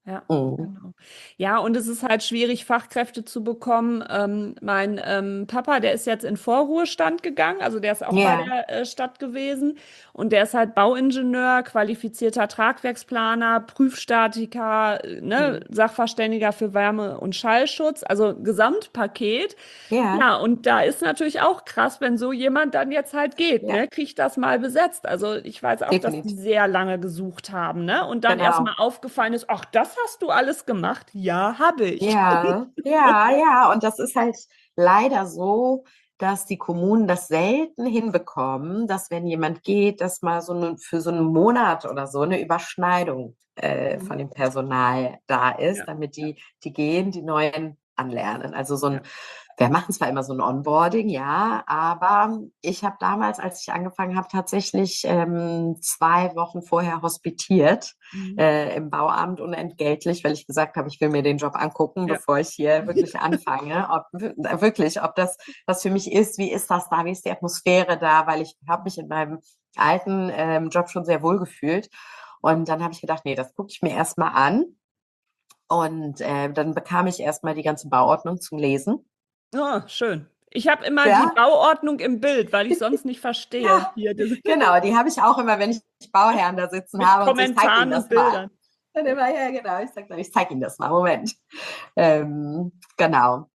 Ja, Mhm. genau. Ja, und es ist halt schwierig, Fachkräfte zu bekommen. Ähm, mein ähm, Papa, der ist jetzt in Vorruhestand gegangen, also der ist auch bei Ja. der äh, Stadt gewesen und der ist halt Bauingenieur, qualifizierter Tragwerksplaner, Prüfstatiker, äh, ne, Mhm. Sachverständiger für Wärme- und Schallschutz, also Gesamtpaket. Ja, Ja, und da ist natürlich auch krass, wenn so jemand dann jetzt halt geht, ja, ne, kriegt das mal besetzt. Also ich weiß auch, dass die definitiv. sehr lange gesucht haben, ne? Und dann erstmal Genau. aufgefallen ist, ach, das hast du alles gemacht? Ja, habe ich. Ja, ja, ja. Und das ist halt leider so, dass die Kommunen das selten hinbekommen, dass wenn jemand geht, dass mal so eine, für so einen Monat oder so eine Überschneidung äh, Mhm. von dem Personal da Ja, ist, damit die, die gehen, die Neuen anlernen. Also so ein, ja. wir machen zwar immer so ein Onboarding, ja, aber ich habe damals, als ich angefangen habe, tatsächlich ähm, zwei Wochen vorher hospitiert Mhm. äh, im Bauamt unentgeltlich, weil ich gesagt habe, ich will mir den Job angucken, Ja. bevor ich hier wirklich anfange. Ob wirklich, ob das was für mich ist, wie ist das da, wie ist die Atmosphäre da, weil ich habe mich in meinem alten ähm, Job schon sehr wohl gefühlt. Und dann habe ich gedacht, nee, das gucke ich mir erstmal an. Und äh, dann bekam ich erstmal die ganze Bauordnung zum Lesen. Oh, schön. Ich habe immer die Ja, Bauordnung im Bild, weil ich sonst nicht verstehe. ja, Hier, diese, genau, die habe ich auch immer, wenn ich Bauherren da sitzen mit habe und so, ich zeige Ihnen Kommentaren und das mal. Bildern. Dann immer, ja, genau, ich sage dann, ich zeige Ihnen das mal, Moment. Ähm, genau.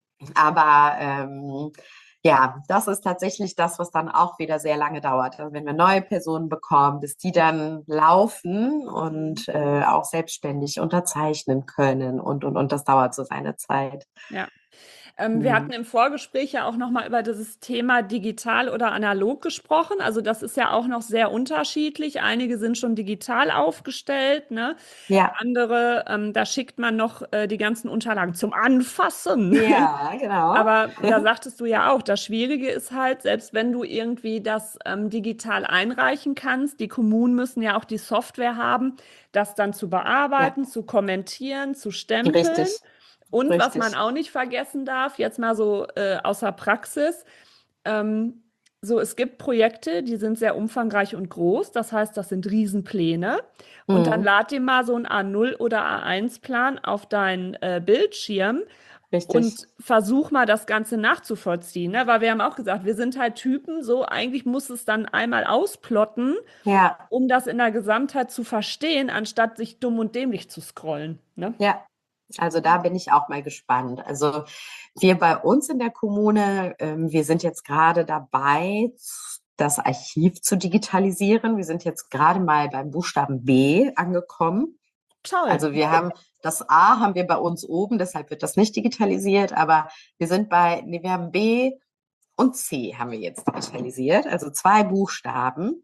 Aber ähm, ja, das ist tatsächlich das, was dann auch wieder sehr lange dauert. Also wenn wir neue Personen bekommen, bis die dann laufen Mhm. und äh, auch selbstständig unterzeichnen können und, und, und das dauert so seine Zeit. Ja. Ähm, wir Hm. hatten im Vorgespräch ja auch noch mal über dieses Thema digital oder analog gesprochen. Also das ist ja auch noch sehr unterschiedlich. Einige sind schon digital aufgestellt, ne? Ja, Andere, ähm, da schickt man noch äh, die ganzen Unterlagen zum Anfassen. ja, genau. Aber da sagtest du ja auch, das Schwierige ist halt, selbst wenn du irgendwie das ähm, digital einreichen kannst, die Kommunen müssen ja auch die Software haben, das dann zu Ja, bearbeiten, zu kommentieren, zu stempeln. richtig, Und was man richtig. auch nicht vergessen darf, jetzt mal so äh, außer Praxis, ähm, so es gibt Projekte, die sind sehr umfangreich und groß. Das heißt, das sind Riesenpläne. Und dann Hm, lad dir mal so einen A null oder A eins Plan auf deinen äh, Bildschirm richtig. und versuch mal das Ganze nachzuvollziehen. Ne? Weil wir haben auch gesagt, wir sind halt Typen, so eigentlich muss es dann einmal ausplotten, Ja, um das in der Gesamtheit zu verstehen, anstatt sich dumm und dämlich zu scrollen. Ne? ja. Also da bin ich auch mal gespannt. Also wir bei uns in der Kommune, ähm, wir sind jetzt gerade dabei, das Archiv zu digitalisieren. Wir sind jetzt gerade mal beim Buchstaben B angekommen. Toll. Also wir haben das A haben wir bei uns oben, deshalb wird das nicht digitalisiert, aber wir sind bei, nee, wir haben B und C haben wir jetzt digitalisiert, also zwei Buchstaben.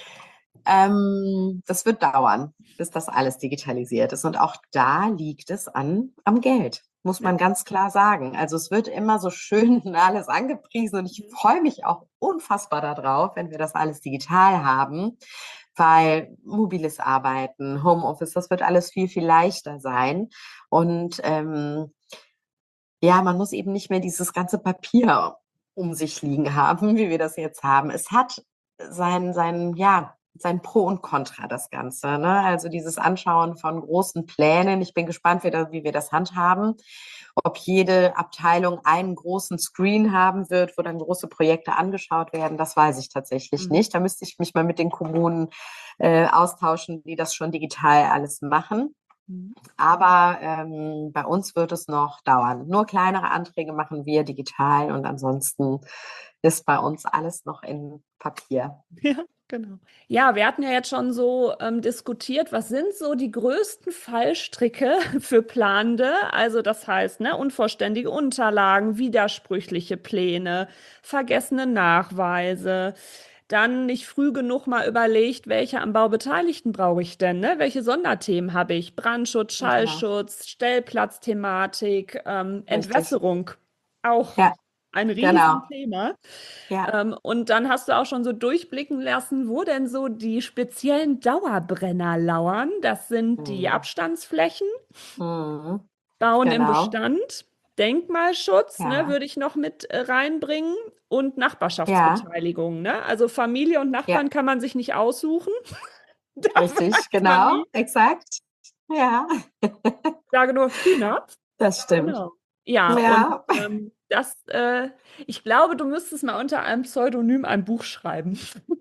Ähm, das wird dauern, bis das alles digitalisiert ist. Und auch da liegt es an, am Geld, muss Ja. man ganz klar sagen. Also es wird immer so schön alles angepriesen und ich Mhm. freue mich auch unfassbar darauf, wenn wir das alles digital haben, weil mobiles Arbeiten, Homeoffice, das wird alles viel, viel leichter sein. Und ähm, ja, man muss eben nicht mehr dieses ganze Papier um sich liegen haben, wie wir das jetzt haben. Es hat sein, sein, ja, sein Pro und Contra, das Ganze. Ne? Also dieses Anschauen von großen Plänen. Ich bin gespannt, wie, da, wie wir das handhaben. Ob jede Abteilung einen großen Screen haben wird, wo dann große Projekte angeschaut werden, das weiß ich tatsächlich Mhm. nicht. Da müsste ich mich mal mit den Kommunen äh, austauschen, die das schon digital alles machen. Mhm. Aber ähm, bei uns wird es noch dauern. Nur kleinere Anträge machen wir digital und ansonsten ist bei uns alles noch in Papier. Ja, genau. Ja, wir hatten ja jetzt schon so ähm, diskutiert, was sind so die größten Fallstricke für Planende? Also das heißt, ne, unvollständige Unterlagen, widersprüchliche Pläne, vergessene Nachweise, dann nicht früh genug mal überlegt, welche am Bau Beteiligten brauche ich denn, ne? Welche Sonderthemen habe ich? Brandschutz, Genau, Schallschutz, Stellplatzthematik, ähm, richtig. Entwässerung, auch Ja, ein genau. Riesenthema. Ja. Ähm, und dann hast du auch schon so durchblicken lassen, wo denn so die speziellen Dauerbrenner lauern. Das sind die Mhm. Abstandsflächen, Mhm. Bauen im Genau. Bestand, Denkmalschutz, ne, Ja, würde ich noch mit äh, reinbringen und ja, Nachbarschaftsbeteiligung, ne? Also Familie und ja, Nachbarn kann man sich nicht aussuchen. Da richtig, weiß man genau, nie. exakt. Ja, Sage nur Peanuts. das stimmt. Genau. Ja, und Ja. ähm, das, äh, ich glaube, du müsstest mal unter einem Pseudonym ein Buch schreiben.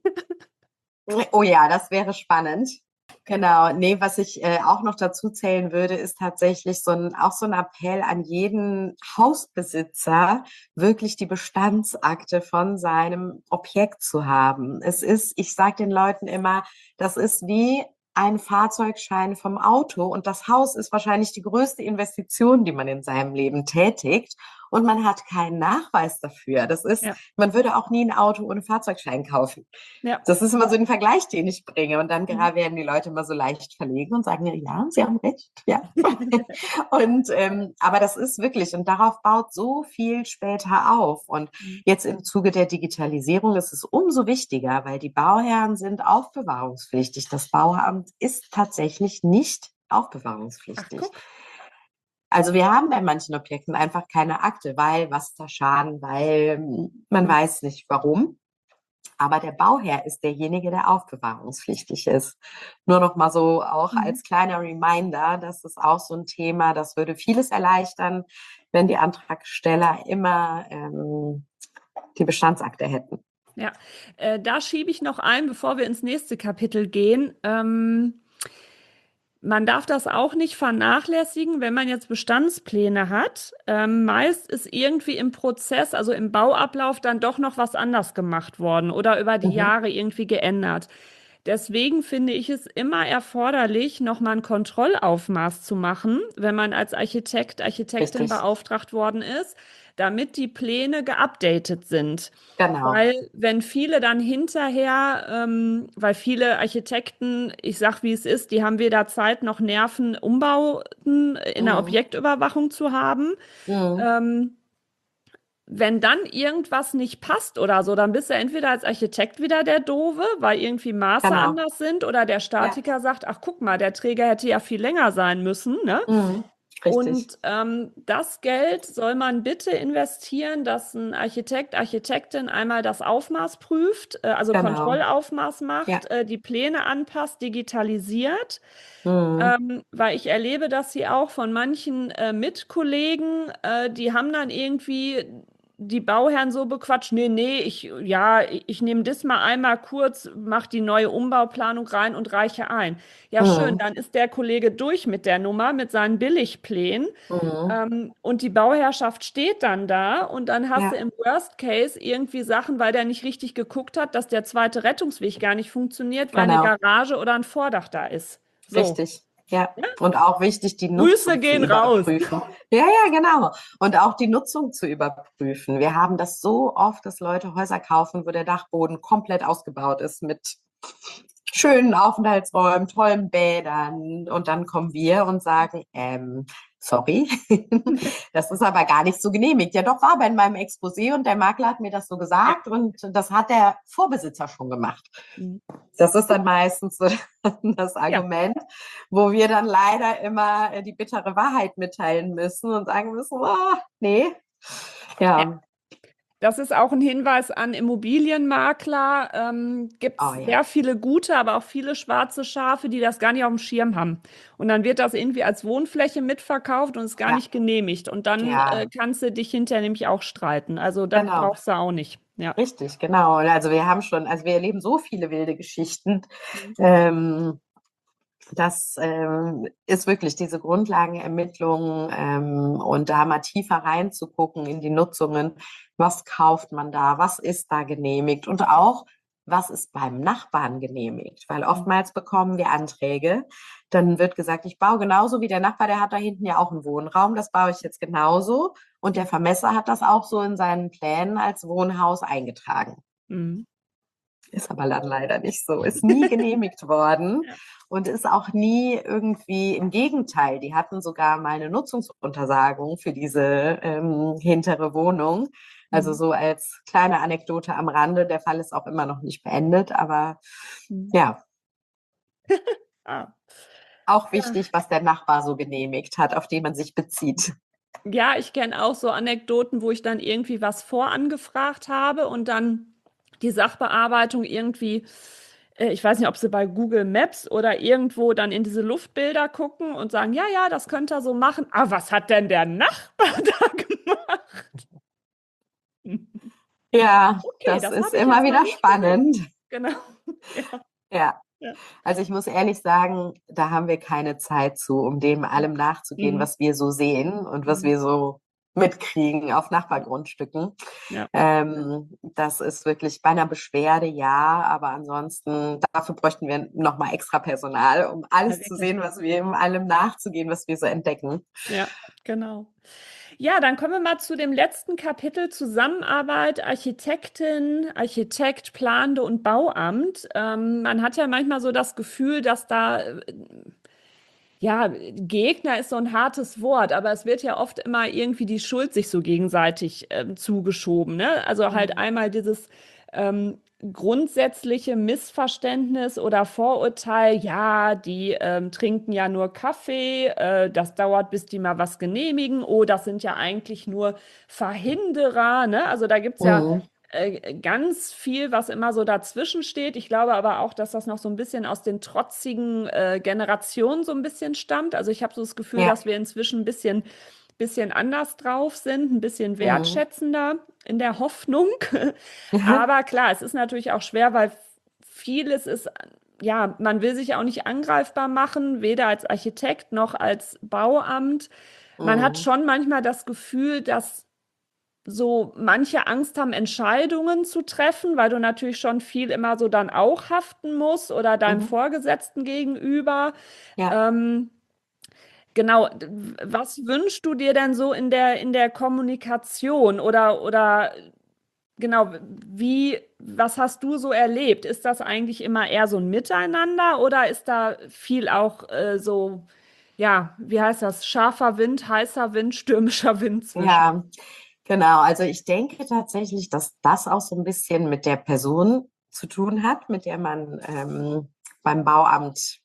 Oh ja, das wäre spannend. Genau. Nee, was ich äh, auch noch dazu zählen würde, ist tatsächlich so ein, auch so ein Appell an jeden Hausbesitzer, wirklich die Bestandsakte von seinem Objekt zu haben. Es ist, ich sage den Leuten immer, das ist wie ein Fahrzeugschein vom Auto und das Haus ist wahrscheinlich die größte Investition, die man in seinem Leben tätigt. Und man hat keinen Nachweis dafür. Das ist, Ja, man würde auch nie ein Auto ohne Fahrzeugschein kaufen. ja. Das ist immer so ein Vergleich, den ich bringe. Und dann Mhm. gerade werden die Leute immer so leicht verlegen und sagen, ja, ja, Sie haben recht, ja. Und ähm, aber das ist wirklich, und darauf baut so viel später auf. Und Mhm. jetzt im Zuge der Digitalisierung ist es umso wichtiger, weil die Bauherren sind aufbewahrungspflichtig. Das Bauamt ist tatsächlich nicht Ach, aufbewahrungspflichtig. guck. Also wir haben bei manchen Objekten einfach keine Akte, weil Wasserschaden, weil ähm, man Mhm. weiß nicht warum. Aber der Bauherr ist derjenige, der aufbewahrungspflichtig ist. Nur noch mal so auch Mhm. als kleiner Reminder, das ist auch so ein Thema, das würde vieles erleichtern, wenn die Antragsteller immer ähm, die Bestandsakte hätten. Ja, äh, da schiebe ich noch ein, bevor wir ins nächste Kapitel gehen. Ähm, Man darf das auch nicht vernachlässigen, wenn man jetzt Bestandspläne hat. Ähm, meist ist irgendwie im Prozess, also im Bauablauf, dann doch noch was anders gemacht worden oder über die Mhm. Jahre irgendwie geändert. Deswegen finde ich es immer erforderlich, nochmal ein Kontrollaufmaß zu machen, wenn man als Architekt, Architektin Richtig, beauftragt worden ist, damit die Pläne geupdatet sind. genau. Weil wenn viele dann hinterher, ähm, weil viele Architekten, ich sag wie es ist, die haben weder Zeit noch Nerven, Umbauten in der Mhm. Objektüberwachung zu haben. Mhm. Ähm, Wenn dann irgendwas nicht passt oder so, dann bist du entweder als Architekt wieder der Doofe, weil irgendwie Maße Genau. anders sind, oder der Ja. Statiker sagt, ach guck mal, der Träger hätte ja viel länger sein müssen, ne? Mhm. Richtig. Und ähm, das Geld soll man bitte investieren, dass ein Architekt, Architektin einmal das Aufmaß prüft, äh, also Genau. Kontrollaufmaß Ja. macht, äh, die Pläne anpasst, digitalisiert, Mhm. ähm, weil ich erlebe das hier auch von manchen äh, Mitkollegen, äh, die haben dann irgendwie die Bauherren so bequatscht, nee, nee, ich, ja, ich, ich nehme das mal einmal kurz, mach die neue Umbauplanung rein und reiche ein. Ja, schön, Mhm. dann ist der Kollege durch mit der Nummer, mit seinen Billigplänen. Mhm. Ähm, und die Bauherrschaft steht dann da und dann hast du Ja. im Worst Case irgendwie Sachen, weil der nicht richtig geguckt hat, dass der zweite Rettungsweg gar nicht funktioniert, weil eine Genau. Garage oder ein Vordach da ist. So. Richtig, ja. Ja? Und auch wichtig, die Grüße Nutzung zu gehen raus. überprüfen. Ja, ja, genau. Und auch die Nutzung zu überprüfen. Wir haben das so oft, dass Leute Häuser kaufen, wo der Dachboden komplett ausgebaut ist mit schönen Aufenthaltsräumen, tollen Bädern. Und dann kommen wir und sagen, ähm, sorry, das ist aber gar nicht so genehmigt. Ja, doch, war aber in meinem Exposé und der Makler hat mir das so Ja. gesagt und das hat der Vorbesitzer schon gemacht. Mhm. Das ist dann meistens so das Ja. Argument, wo wir dann leider immer äh, die bittere Wahrheit mitteilen müssen und sagen müssen, oh, nee. Ja. Ja, Das ist auch ein Hinweis an Immobilienmakler. Ähm, gibt es oh ja, sehr viele gute, aber auch viele schwarze Schafe, die das gar nicht auf dem Schirm haben. Und dann wird das irgendwie als Wohnfläche mitverkauft und ist gar ja, nicht genehmigt. Und dann äh, ja, kannst du dich hinterher nämlich auch streiten. Also das genau. brauchst du auch nicht. Ja. Richtig, genau. Also wir haben schon, also wir erleben so viele wilde Geschichten. Mhm. Ähm, Das ähm, ist wirklich diese Grundlagenermittlung ähm, und da mal tiefer reinzugucken in die Nutzungen. Was kauft man da? Was ist da genehmigt? Und auch, was ist beim Nachbarn genehmigt? Weil Mhm. oftmals bekommen wir Anträge. Dann wird gesagt, ich baue genauso wie der Nachbar, der hat da hinten ja auch einen Wohnraum. Das baue ich jetzt genauso. Und der Vermesser hat das auch so in seinen Plänen als Wohnhaus eingetragen. Mhm. Ist aber dann leider nicht so. Ist nie genehmigt worden Ja. und ist auch nie irgendwie, im Gegenteil, die hatten sogar mal eine Nutzungsuntersagung für diese ähm, hintere Wohnung. Also Mhm. so als kleine Anekdote am Rande. Der Fall ist auch immer noch nicht beendet, aber Mhm. ja, Ah. auch Ja. wichtig, was der Nachbar so genehmigt hat, auf den man sich bezieht. Ja, ich kenne auch so Anekdoten, wo ich dann irgendwie was vorangefragt habe und dann die Sachbearbeitung irgendwie äh, ich weiß nicht, ob sie bei Google Maps oder irgendwo dann in diese Luftbilder gucken und sagen, ja, ja, das könnte er so machen. Aber was hat denn der Nachbar da gemacht? Ja, Okay, das das ist habe ich immer jetzt noch wieder nicht gesehen. spannend. Genau. Ja, Ja. ja. Also ich muss ehrlich sagen, da haben wir keine Zeit zu, um dem allem nachzugehen, Mhm. was wir so sehen und was Mhm. wir so mitkriegen auf Nachbargrundstücken. Ja, Ähm, das ist wirklich bei einer Beschwerde ja, aber ansonsten, dafür bräuchten wir nochmal extra Personal, um ja, alles zu wirklich. sehen, was wir im allem nachzugehen, was wir so entdecken. Ja, genau. Ja, dann kommen wir mal zu dem letzten Kapitel Zusammenarbeit, Architektin, Architekt, Planende und Bauamt. Ähm, man hat ja manchmal so das Gefühl, dass da, äh, ja, Gegner ist so ein hartes Wort, aber es wird ja oft immer irgendwie die Schuld sich so gegenseitig ähm, zugeschoben, ne? Also halt Mhm. einmal dieses ähm, grundsätzliche Missverständnis oder Vorurteil, ja, die ähm, trinken ja nur Kaffee, äh, das dauert, bis die mal was genehmigen, oh, das sind ja eigentlich nur Verhinderer, ne? Also da gibt's ja Mhm. äh, ganz viel, was immer so dazwischen steht. Ich glaube aber auch, dass das noch so ein bisschen aus den trotzigen äh, Generationen so ein bisschen stammt. Also ich habe so das Gefühl, Ja. dass wir inzwischen ein bisschen, bisschen anders drauf sind, ein bisschen Mhm. wertschätzender in der Hoffnung. Aber klar, es ist natürlich auch schwer, weil vieles ist, ja, man will sich auch nicht angreifbar machen, weder als Architekt noch als Bauamt. Man hat Mhm. schon manchmal das Gefühl, dass so manche Angst haben, Entscheidungen zu treffen, weil du natürlich schon viel immer so dann auch haften musst oder deinem Mhm. Vorgesetzten gegenüber. Ja. Ähm, genau, d- was wünschst du dir denn so in der, in der Kommunikation oder, oder genau, wie, was hast du so erlebt? Ist das eigentlich immer eher so ein Miteinander oder ist da viel auch äh, so, ja, wie heißt das, scharfer Wind, heißer Wind, stürmischer Wind zwischen? Ja, genau. Also ich denke tatsächlich, dass das auch so ein bisschen mit der Person zu tun hat, mit der man ähm, beim Bauamt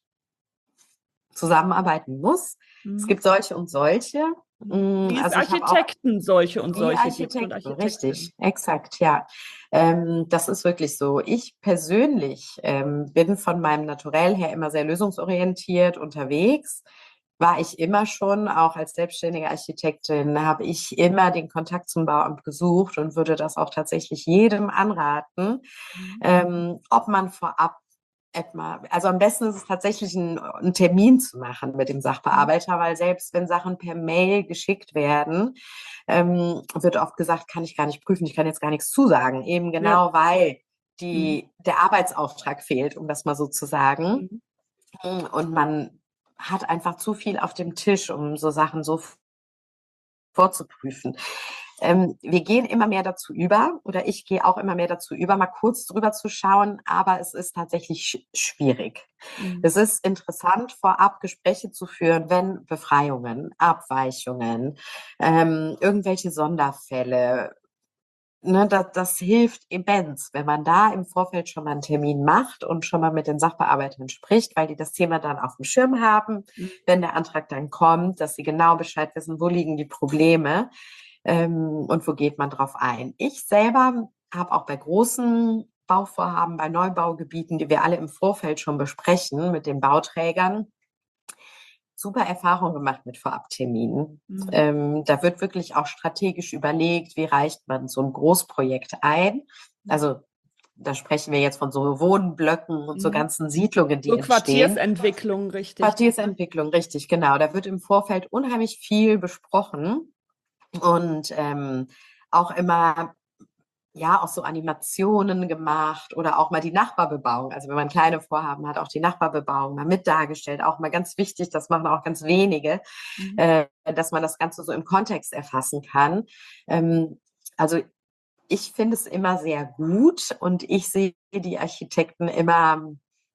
zusammenarbeiten muss. Es Mhm. gibt solche und solche. Mm, Wie es Also ich habe auch Architekten solche und wie solche gibt und Architekten, Architektinnen. richtig, exakt, ja. Ähm, das ist wirklich so. Ich persönlich ähm, bin von meinem Naturell her immer sehr lösungsorientiert unterwegs. War ich immer schon, auch als selbstständige Architektin, habe ich immer den Kontakt zum Bauamt gesucht und würde das auch tatsächlich jedem anraten, Mhm. ähm, ob man vorab etwa, also am besten ist es tatsächlich ein, einen Termin zu machen mit dem Mhm. Sachbearbeiter, weil selbst wenn Sachen per Mail geschickt werden, ähm, wird oft gesagt, kann ich gar nicht prüfen, ich kann jetzt gar nichts zusagen, eben Ja. genau weil Mhm. die, der Arbeitsauftrag fehlt, um das mal so zu sagen. Mhm. Und man hat einfach zu viel auf dem Tisch, um so Sachen so vorzuprüfen. Ähm, wir gehen immer mehr dazu über, oder ich gehe auch immer mehr dazu über, mal kurz drüber zu schauen, aber es ist tatsächlich sch schwierig. Mhm. Es ist interessant, vorab Gespräche zu führen, wenn Befreiungen, Abweichungen, ähm, irgendwelche Sonderfälle, ne, das, das hilft immens, wenn man da im Vorfeld schon mal einen Termin macht und schon mal mit den Sachbearbeitern spricht, weil die das Thema dann auf dem Schirm haben, Mhm. wenn der Antrag dann kommt, dass sie genau Bescheid wissen, wo liegen die Probleme ähm, und wo geht man drauf ein. Ich selber habe auch bei großen Bauvorhaben, bei Neubaugebieten, die wir alle im Vorfeld schon besprechen mit den Bauträgern, super Erfahrung gemacht mit Vorabterminen. Mhm. Ähm, da wird wirklich auch strategisch überlegt, wie reicht man so ein Großprojekt ein. Also da sprechen wir jetzt von so Wohnblöcken und so Mhm. ganzen Siedlungen, die So entstehen. Quartiersentwicklung, richtig. Ne? Quartiersentwicklung, richtig, genau. Da wird im Vorfeld unheimlich viel besprochen und ähm, auch immer ja, auch so Animationen gemacht oder auch mal die Nachbarbebauung. Also wenn man kleine Vorhaben hat, auch die Nachbarbebauung mal mit dargestellt. Auch mal ganz wichtig, das machen auch ganz wenige, Mhm. äh, dass man das Ganze so im Kontext erfassen kann. Ähm, also ich finde es immer sehr gut und ich sehe die Architekten immer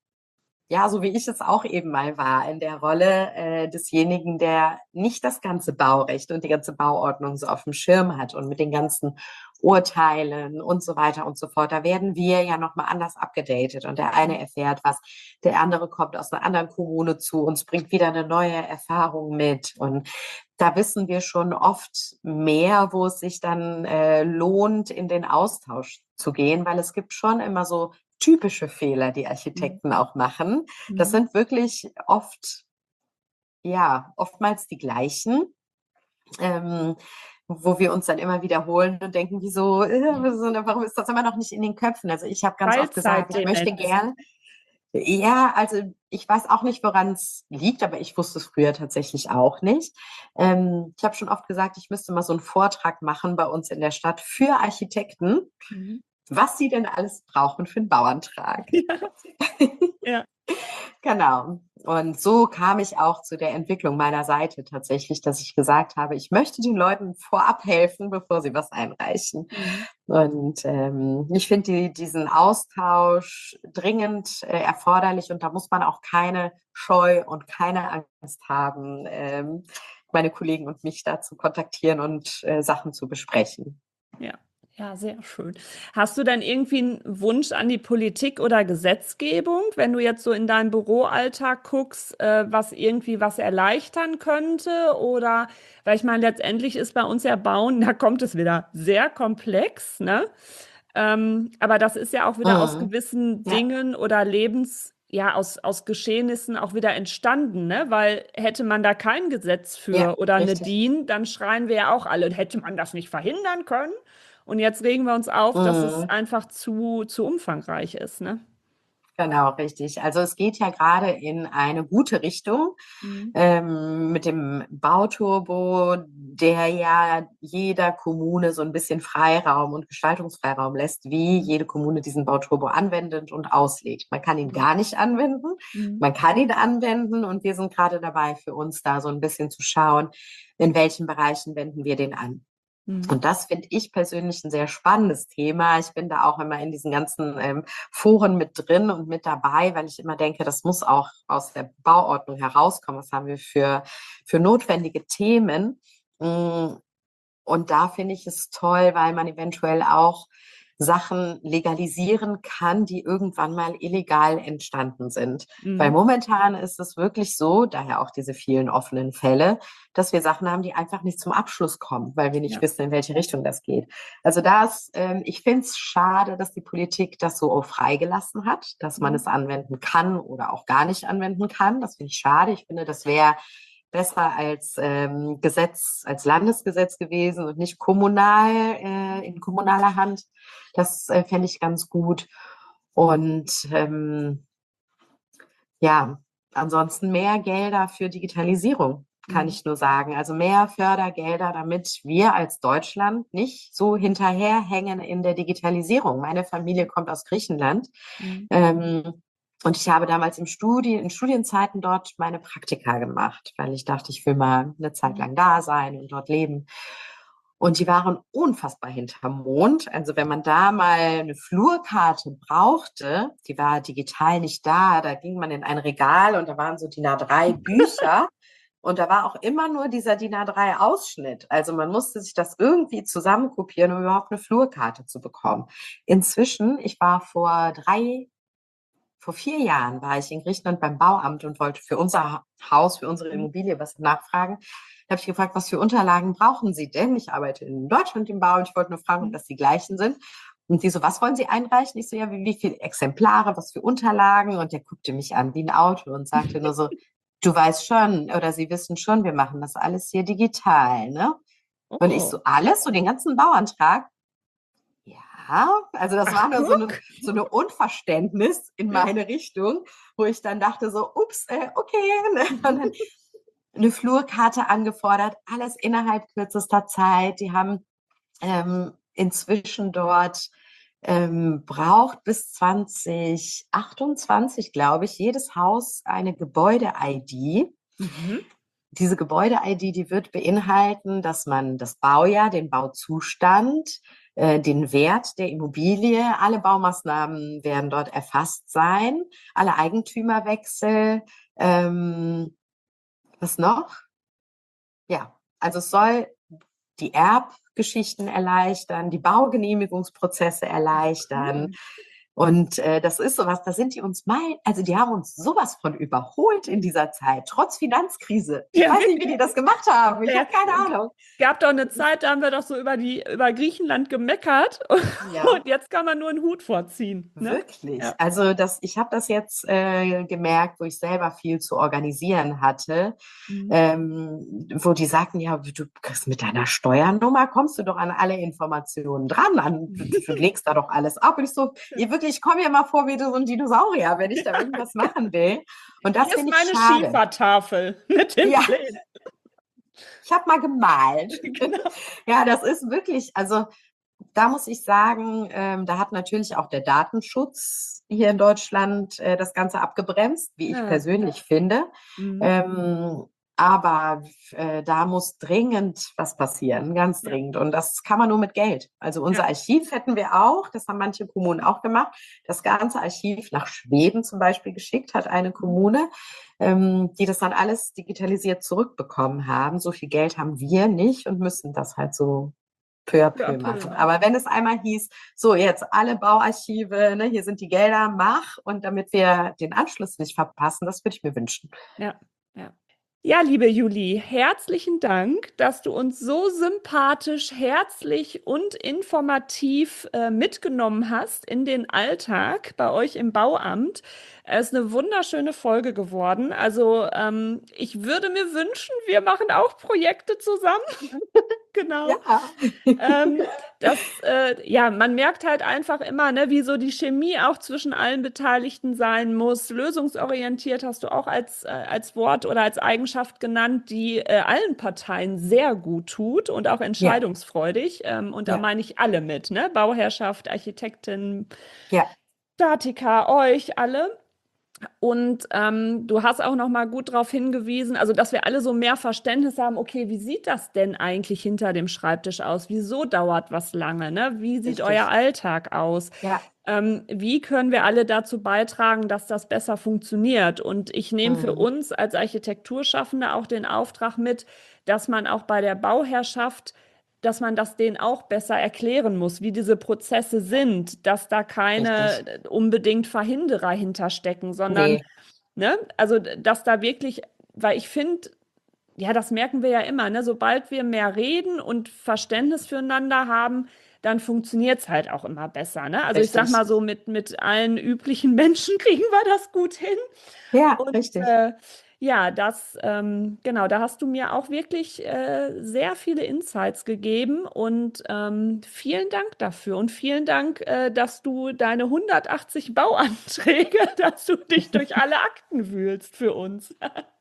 ja, so wie ich es auch eben mal war, in der Rolle äh, desjenigen, der nicht das ganze Baurecht und die ganze Bauordnung so auf dem Schirm hat und mit den ganzen Urteilen und so weiter und so fort. Da werden wir ja nochmal anders abgedatet und der eine Mhm. erfährt was, der andere kommt aus einer anderen Kommune zu uns, bringt wieder eine neue Erfahrung mit und da wissen wir schon oft mehr, wo es sich dann äh, lohnt, in den Austausch zu gehen, weil es gibt schon immer so typische Fehler, die Mhm. Architekten auch machen. Das Mhm. sind wirklich oft, ja, oftmals die gleichen, ähm, wo wir uns dann immer wiederholen und denken, wieso, äh, warum ist das immer noch nicht in den Köpfen? Also ich habe ganz oft gesagt, ich möchte Teilzeitdemenz. gern, ja, also ich weiß auch nicht, woran es liegt, aber ich wusste es früher tatsächlich auch nicht. Ähm, ich habe schon oft gesagt, ich müsste mal so einen Vortrag machen bei uns in der Stadt für Architekten, Mhm. was sie denn alles brauchen für einen Bauantrag. Ja. Genau. Und so kam ich auch zu der Entwicklung meiner Seite tatsächlich, dass ich gesagt habe, ich möchte den Leuten vorab helfen, bevor sie was einreichen. Mhm. Und ähm, ich finde die, diesen Austausch dringend äh, erforderlich und da muss man auch keine Scheu und keine Angst haben, ähm, meine Kollegen und mich da zu kontaktieren und äh, Sachen zu besprechen. Ja, ja, sehr schön. Hast du denn irgendwie einen Wunsch an die Politik oder Gesetzgebung, wenn du jetzt so in deinen Büroalltag guckst, äh, was irgendwie was erleichtern könnte? Oder, weil ich meine, letztendlich ist bei uns ja Bauen, da kommt es wieder sehr komplex, ne? Ähm, aber das ist ja auch wieder aus Mhm. gewissen Ja, Dingen oder Lebens, ja, aus, aus Geschehnissen auch wieder entstanden, ne? Weil hätte man da kein Gesetz ja, für oder eine richtig. D I N, dann schreien wir ja auch alle, hätte man das nicht verhindern können? Und jetzt regen wir uns auf, dass es Mhm. einfach zu, zu umfangreich ist, ne? Genau, richtig. Also es geht ja gerade in eine gute Richtung Mhm. ähm, mit dem Bauturbo, der ja jeder Kommune so ein bisschen Freiraum und Gestaltungsfreiraum lässt, wie jede Kommune diesen Bauturbo anwendet und auslegt. Man kann ihn Mhm. gar nicht anwenden, Mhm. man kann ihn anwenden und wir sind gerade dabei, für uns da so ein bisschen zu schauen, in welchen Bereichen wenden wir den an. Mhm. Und das finde ich persönlich ein sehr spannendes Thema. Ich bin da auch immer in diesen ganzen ähm, Foren mit drin und mit dabei, weil ich immer denke, das muss auch aus der Bauordnung herauskommen. Was haben wir für, für notwendige Themen? Mm, Und da finde ich es toll, weil man eventuell auch Sachen legalisieren kann, die irgendwann mal illegal entstanden sind. Weil Mhm. momentan ist es wirklich so, daher auch diese vielen offenen Fälle, dass wir Sachen haben, die einfach nicht zum Abschluss kommen, weil wir nicht Ja. wissen, in welche Richtung das geht. Also das, ähm, ich finde es schade, dass die Politik das so freigelassen hat, dass man Mhm. es anwenden kann oder auch gar nicht anwenden kann. Das finde ich schade. Ich finde, das wäre besser als ähm, Gesetz, als Landesgesetz gewesen und nicht kommunal, äh, in kommunaler Hand. Das äh, fände ich ganz gut. Und ähm, ja, ansonsten mehr Gelder für Digitalisierung, kann Mhm. ich nur sagen. Also mehr Fördergelder, damit wir als Deutschland nicht so hinterherhängen in der Digitalisierung. Meine Familie kommt aus Griechenland. Mhm. Ähm, und ich habe damals im Studi in Studienzeiten dort meine Praktika gemacht, weil ich dachte, ich will mal eine Zeit Mhm. lang da sein und dort leben. Und die waren unfassbar hinterm Mond. Also wenn man da mal eine Flurkarte brauchte, die war digital nicht da, da ging man in ein Regal und da waren so D I N A drei Bücher und da war auch immer nur dieser D I N A drei Ausschnitt. Also man musste sich das irgendwie zusammenkopieren, um überhaupt eine Flurkarte zu bekommen. Inzwischen, ich war vor drei vor vier Jahren war ich in Griechenland beim Bauamt und wollte für unser Haus, für unsere Mhm. Immobilie was nachfragen. Da habe ich gefragt, was für Unterlagen brauchen Sie denn? Ich arbeite in Deutschland im Bau und ich wollte nur fragen, ob Mhm. das die gleichen sind. Und die so, was wollen Sie einreichen? Ich so, ja, wie, wie viele Exemplare, was für Unterlagen? Und der guckte mich an wie ein Auto und sagte nur so, du weißt schon, oder Sie wissen schon, wir machen das alles hier digital, ne? Und ich Oh, so, alles, so den ganzen Bauantrag? Ja, also das ach, war nur so eine, guck. so eine Unverständnis in Ja. meine Richtung, wo ich dann dachte so, ups, äh, okay. Ne? Und dann eine Flurkarte angefordert, alles innerhalb kürzester Zeit. Die haben ähm, inzwischen dort ähm, braucht bis zwanzig achtundzwanzig, glaube ich, jedes Haus eine Gebäude-I D. Mhm. Diese Gebäude-I D, die wird beinhalten, dass man das Baujahr, den Bauzustand, äh, den Wert der Immobilie, alle Baumaßnahmen werden dort erfasst sein, alle Eigentümerwechsel, ähm, was noch? Ja, also es soll die Erbgeschichten erleichtern, die Baugenehmigungsprozesse erleichtern. Cool. Und äh, das ist sowas, da sind die uns mal, also die haben uns sowas von überholt in dieser Zeit, trotz Finanzkrise. Ich Ja, weiß nicht, wie die das gemacht haben. Ich Ja, habe keine Ahnung. gab doch eine Zeit, da haben wir doch so über die, über Griechenland gemeckert Ja. und jetzt kann man nur einen Hut vorziehen. Ne? Wirklich. Ja. Also das, ich habe das jetzt äh, gemerkt, wo ich selber viel zu organisieren hatte, Mhm. ähm, wo die sagten, ja, du kriegst mit deiner Steuernummer, kommst du doch an alle Informationen dran, an, du, du legst da doch alles ab. Und ich so, ihr wirklich, ich komme mir mal vor wie so ein Dinosaurier, wenn ich da irgendwas machen will. Und das Hier ist finde ich meine schade. Schiefertafel mit den Ja. Plänen. Ich habe mal gemalt. Genau. Ja, das ist wirklich, also da muss ich sagen, ähm, da hat natürlich auch der Datenschutz hier in Deutschland äh, das Ganze abgebremst, wie ich Ja. persönlich finde. Mhm. Ähm, aber äh, da muss dringend was passieren, ganz Ja. dringend. Und das kann man nur mit Geld. Also unser Ja. Archiv hätten wir auch, das haben manche Kommunen auch gemacht, das ganze Archiv nach Schweden zum Beispiel geschickt, hat eine Kommune, ähm, die das dann alles digitalisiert zurückbekommen haben. So viel Geld haben wir nicht und müssen das halt so peu à peu peu à peu, machen. ne? Aber wenn es einmal hieß, so jetzt alle Bauarchive, ne, hier sind die Gelder, mach, und damit wir den Anschluss nicht verpassen, das würde ich mir wünschen. Ja, ja. Ja, liebe Julie, herzlichen Dank, dass du uns so sympathisch, herzlich und informativ äh, mitgenommen hast in den Alltag bei euch im Bauamt. Es ist eine wunderschöne Folge geworden. Also ähm, ich würde mir wünschen, wir machen auch Projekte zusammen. Genau. Ja. Ähm, das, äh, ja, man merkt halt einfach immer, ne, wie so die Chemie auch zwischen allen Beteiligten sein muss. Lösungsorientiert hast du auch als, äh, als Wort oder als Eigenschaft genannt, die äh, allen Parteien sehr gut tut und auch Ja. entscheidungsfreudig. Ähm, und da Ja. meine ich alle mit, ne? Bauherrschaft, Architektin, Ja. Statiker, euch alle. Und ähm, du hast auch noch mal gut darauf hingewiesen, also dass wir alle so mehr Verständnis haben, okay, wie sieht das denn eigentlich hinter dem Schreibtisch aus? Wieso dauert was lange? Ne? Wie sieht Richtig. euer Alltag aus? Ja. Ähm, wie können wir alle dazu beitragen, dass das besser funktioniert? Und ich nehme für Mhm. uns als Architekturschaffende auch den Auftrag mit, dass man auch bei der Bauherrschaft, dass man das denen auch besser erklären muss, wie diese Prozesse sind, dass da keine Richtig. unbedingt Verhinderer hinterstecken, sondern, Nee. ne, also dass da wirklich, weil ich finde, ja, das merken wir ja immer, ne, sobald wir mehr reden und Verständnis füreinander haben, dann funktioniert es halt auch immer besser, ne? Also ich sag Richtig. mal so, mit, mit allen üblichen Menschen kriegen wir das gut hin. Ja, Und richtig. äh, ja, das, ähm, genau, da hast du mir auch wirklich äh, sehr viele Insights gegeben und ähm, vielen Dank dafür und vielen Dank, äh, dass du deine hundertachtzig Bauanträge, dass du dich durch alle Akten wühlst für uns.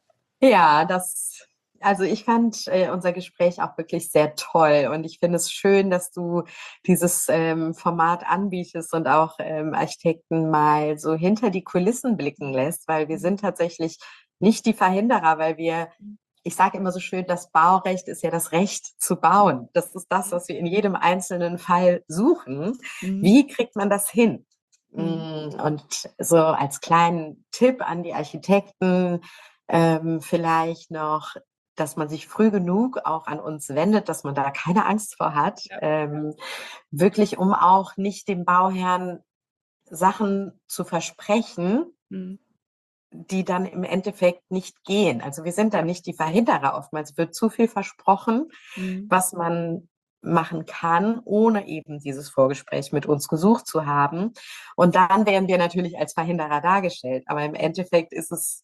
Ja, das, also ich fand äh, unser Gespräch auch wirklich sehr toll und ich finde es schön, dass du dieses ähm, Format anbietest und auch ähm, Architekten mal so hinter die Kulissen blicken lässt, weil wir sind tatsächlich nicht die Verhinderer, weil wir, ich sage immer so schön, das Baurecht ist ja das Recht zu bauen. Das ist das, was wir in jedem einzelnen Fall suchen. Mhm. Wie kriegt man das hin? Mhm. Und so als kleinen Tipp an die Architekten, ähm, vielleicht noch, dass man sich früh genug auch an uns wendet, dass man da keine Angst vor hat, Ja. ähm, wirklich, um auch nicht dem Bauherrn Sachen zu versprechen, Mhm. die dann im Endeffekt nicht gehen. Also wir sind da Ja. nicht die Verhinderer oftmals. Wird zu viel versprochen, Mhm. was man machen kann, ohne eben dieses Vorgespräch mit uns gesucht zu haben. Und dann werden wir natürlich als Verhinderer dargestellt. Aber im Endeffekt ist es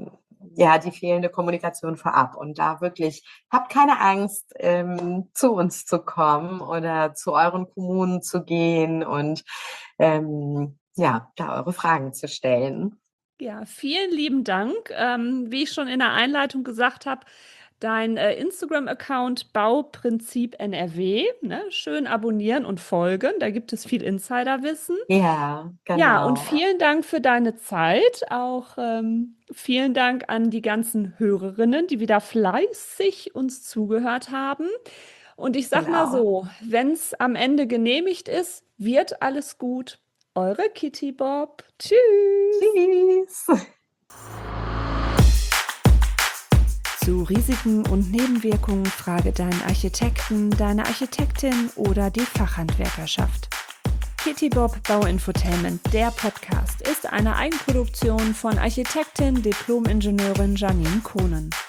ja die fehlende Kommunikation vorab. Und da wirklich, habt keine Angst, ähm, zu uns zu kommen oder zu euren Kommunen zu gehen und ähm, ja, da eure Fragen zu stellen. Ja, vielen lieben Dank. Ähm, wie ich schon in der Einleitung gesagt habe, dein äh, Instagram-Account Bauprinzip N R W, ne? Schön abonnieren und folgen. Da gibt es viel Insiderwissen. Ja, Ja, und genau. vielen Dank für deine Zeit. Auch ähm, vielen Dank an die ganzen Hörerinnen, die wieder fleißig uns zugehört haben. Und ich sag mal Genau. so, wenn es am Ende genehmigt ist, wird alles gut. Eure Kitty Bob. Tschüss. Tschüss. Zu Risiken und Nebenwirkungen frage deinen Architekten, deine Architektin oder die Fachhandwerkerschaft. Kitty Bob Bauinfotainment, der Podcast, ist eine Eigenproduktion von Architektin, Diplom-Ingenieurin Janine Kohnen.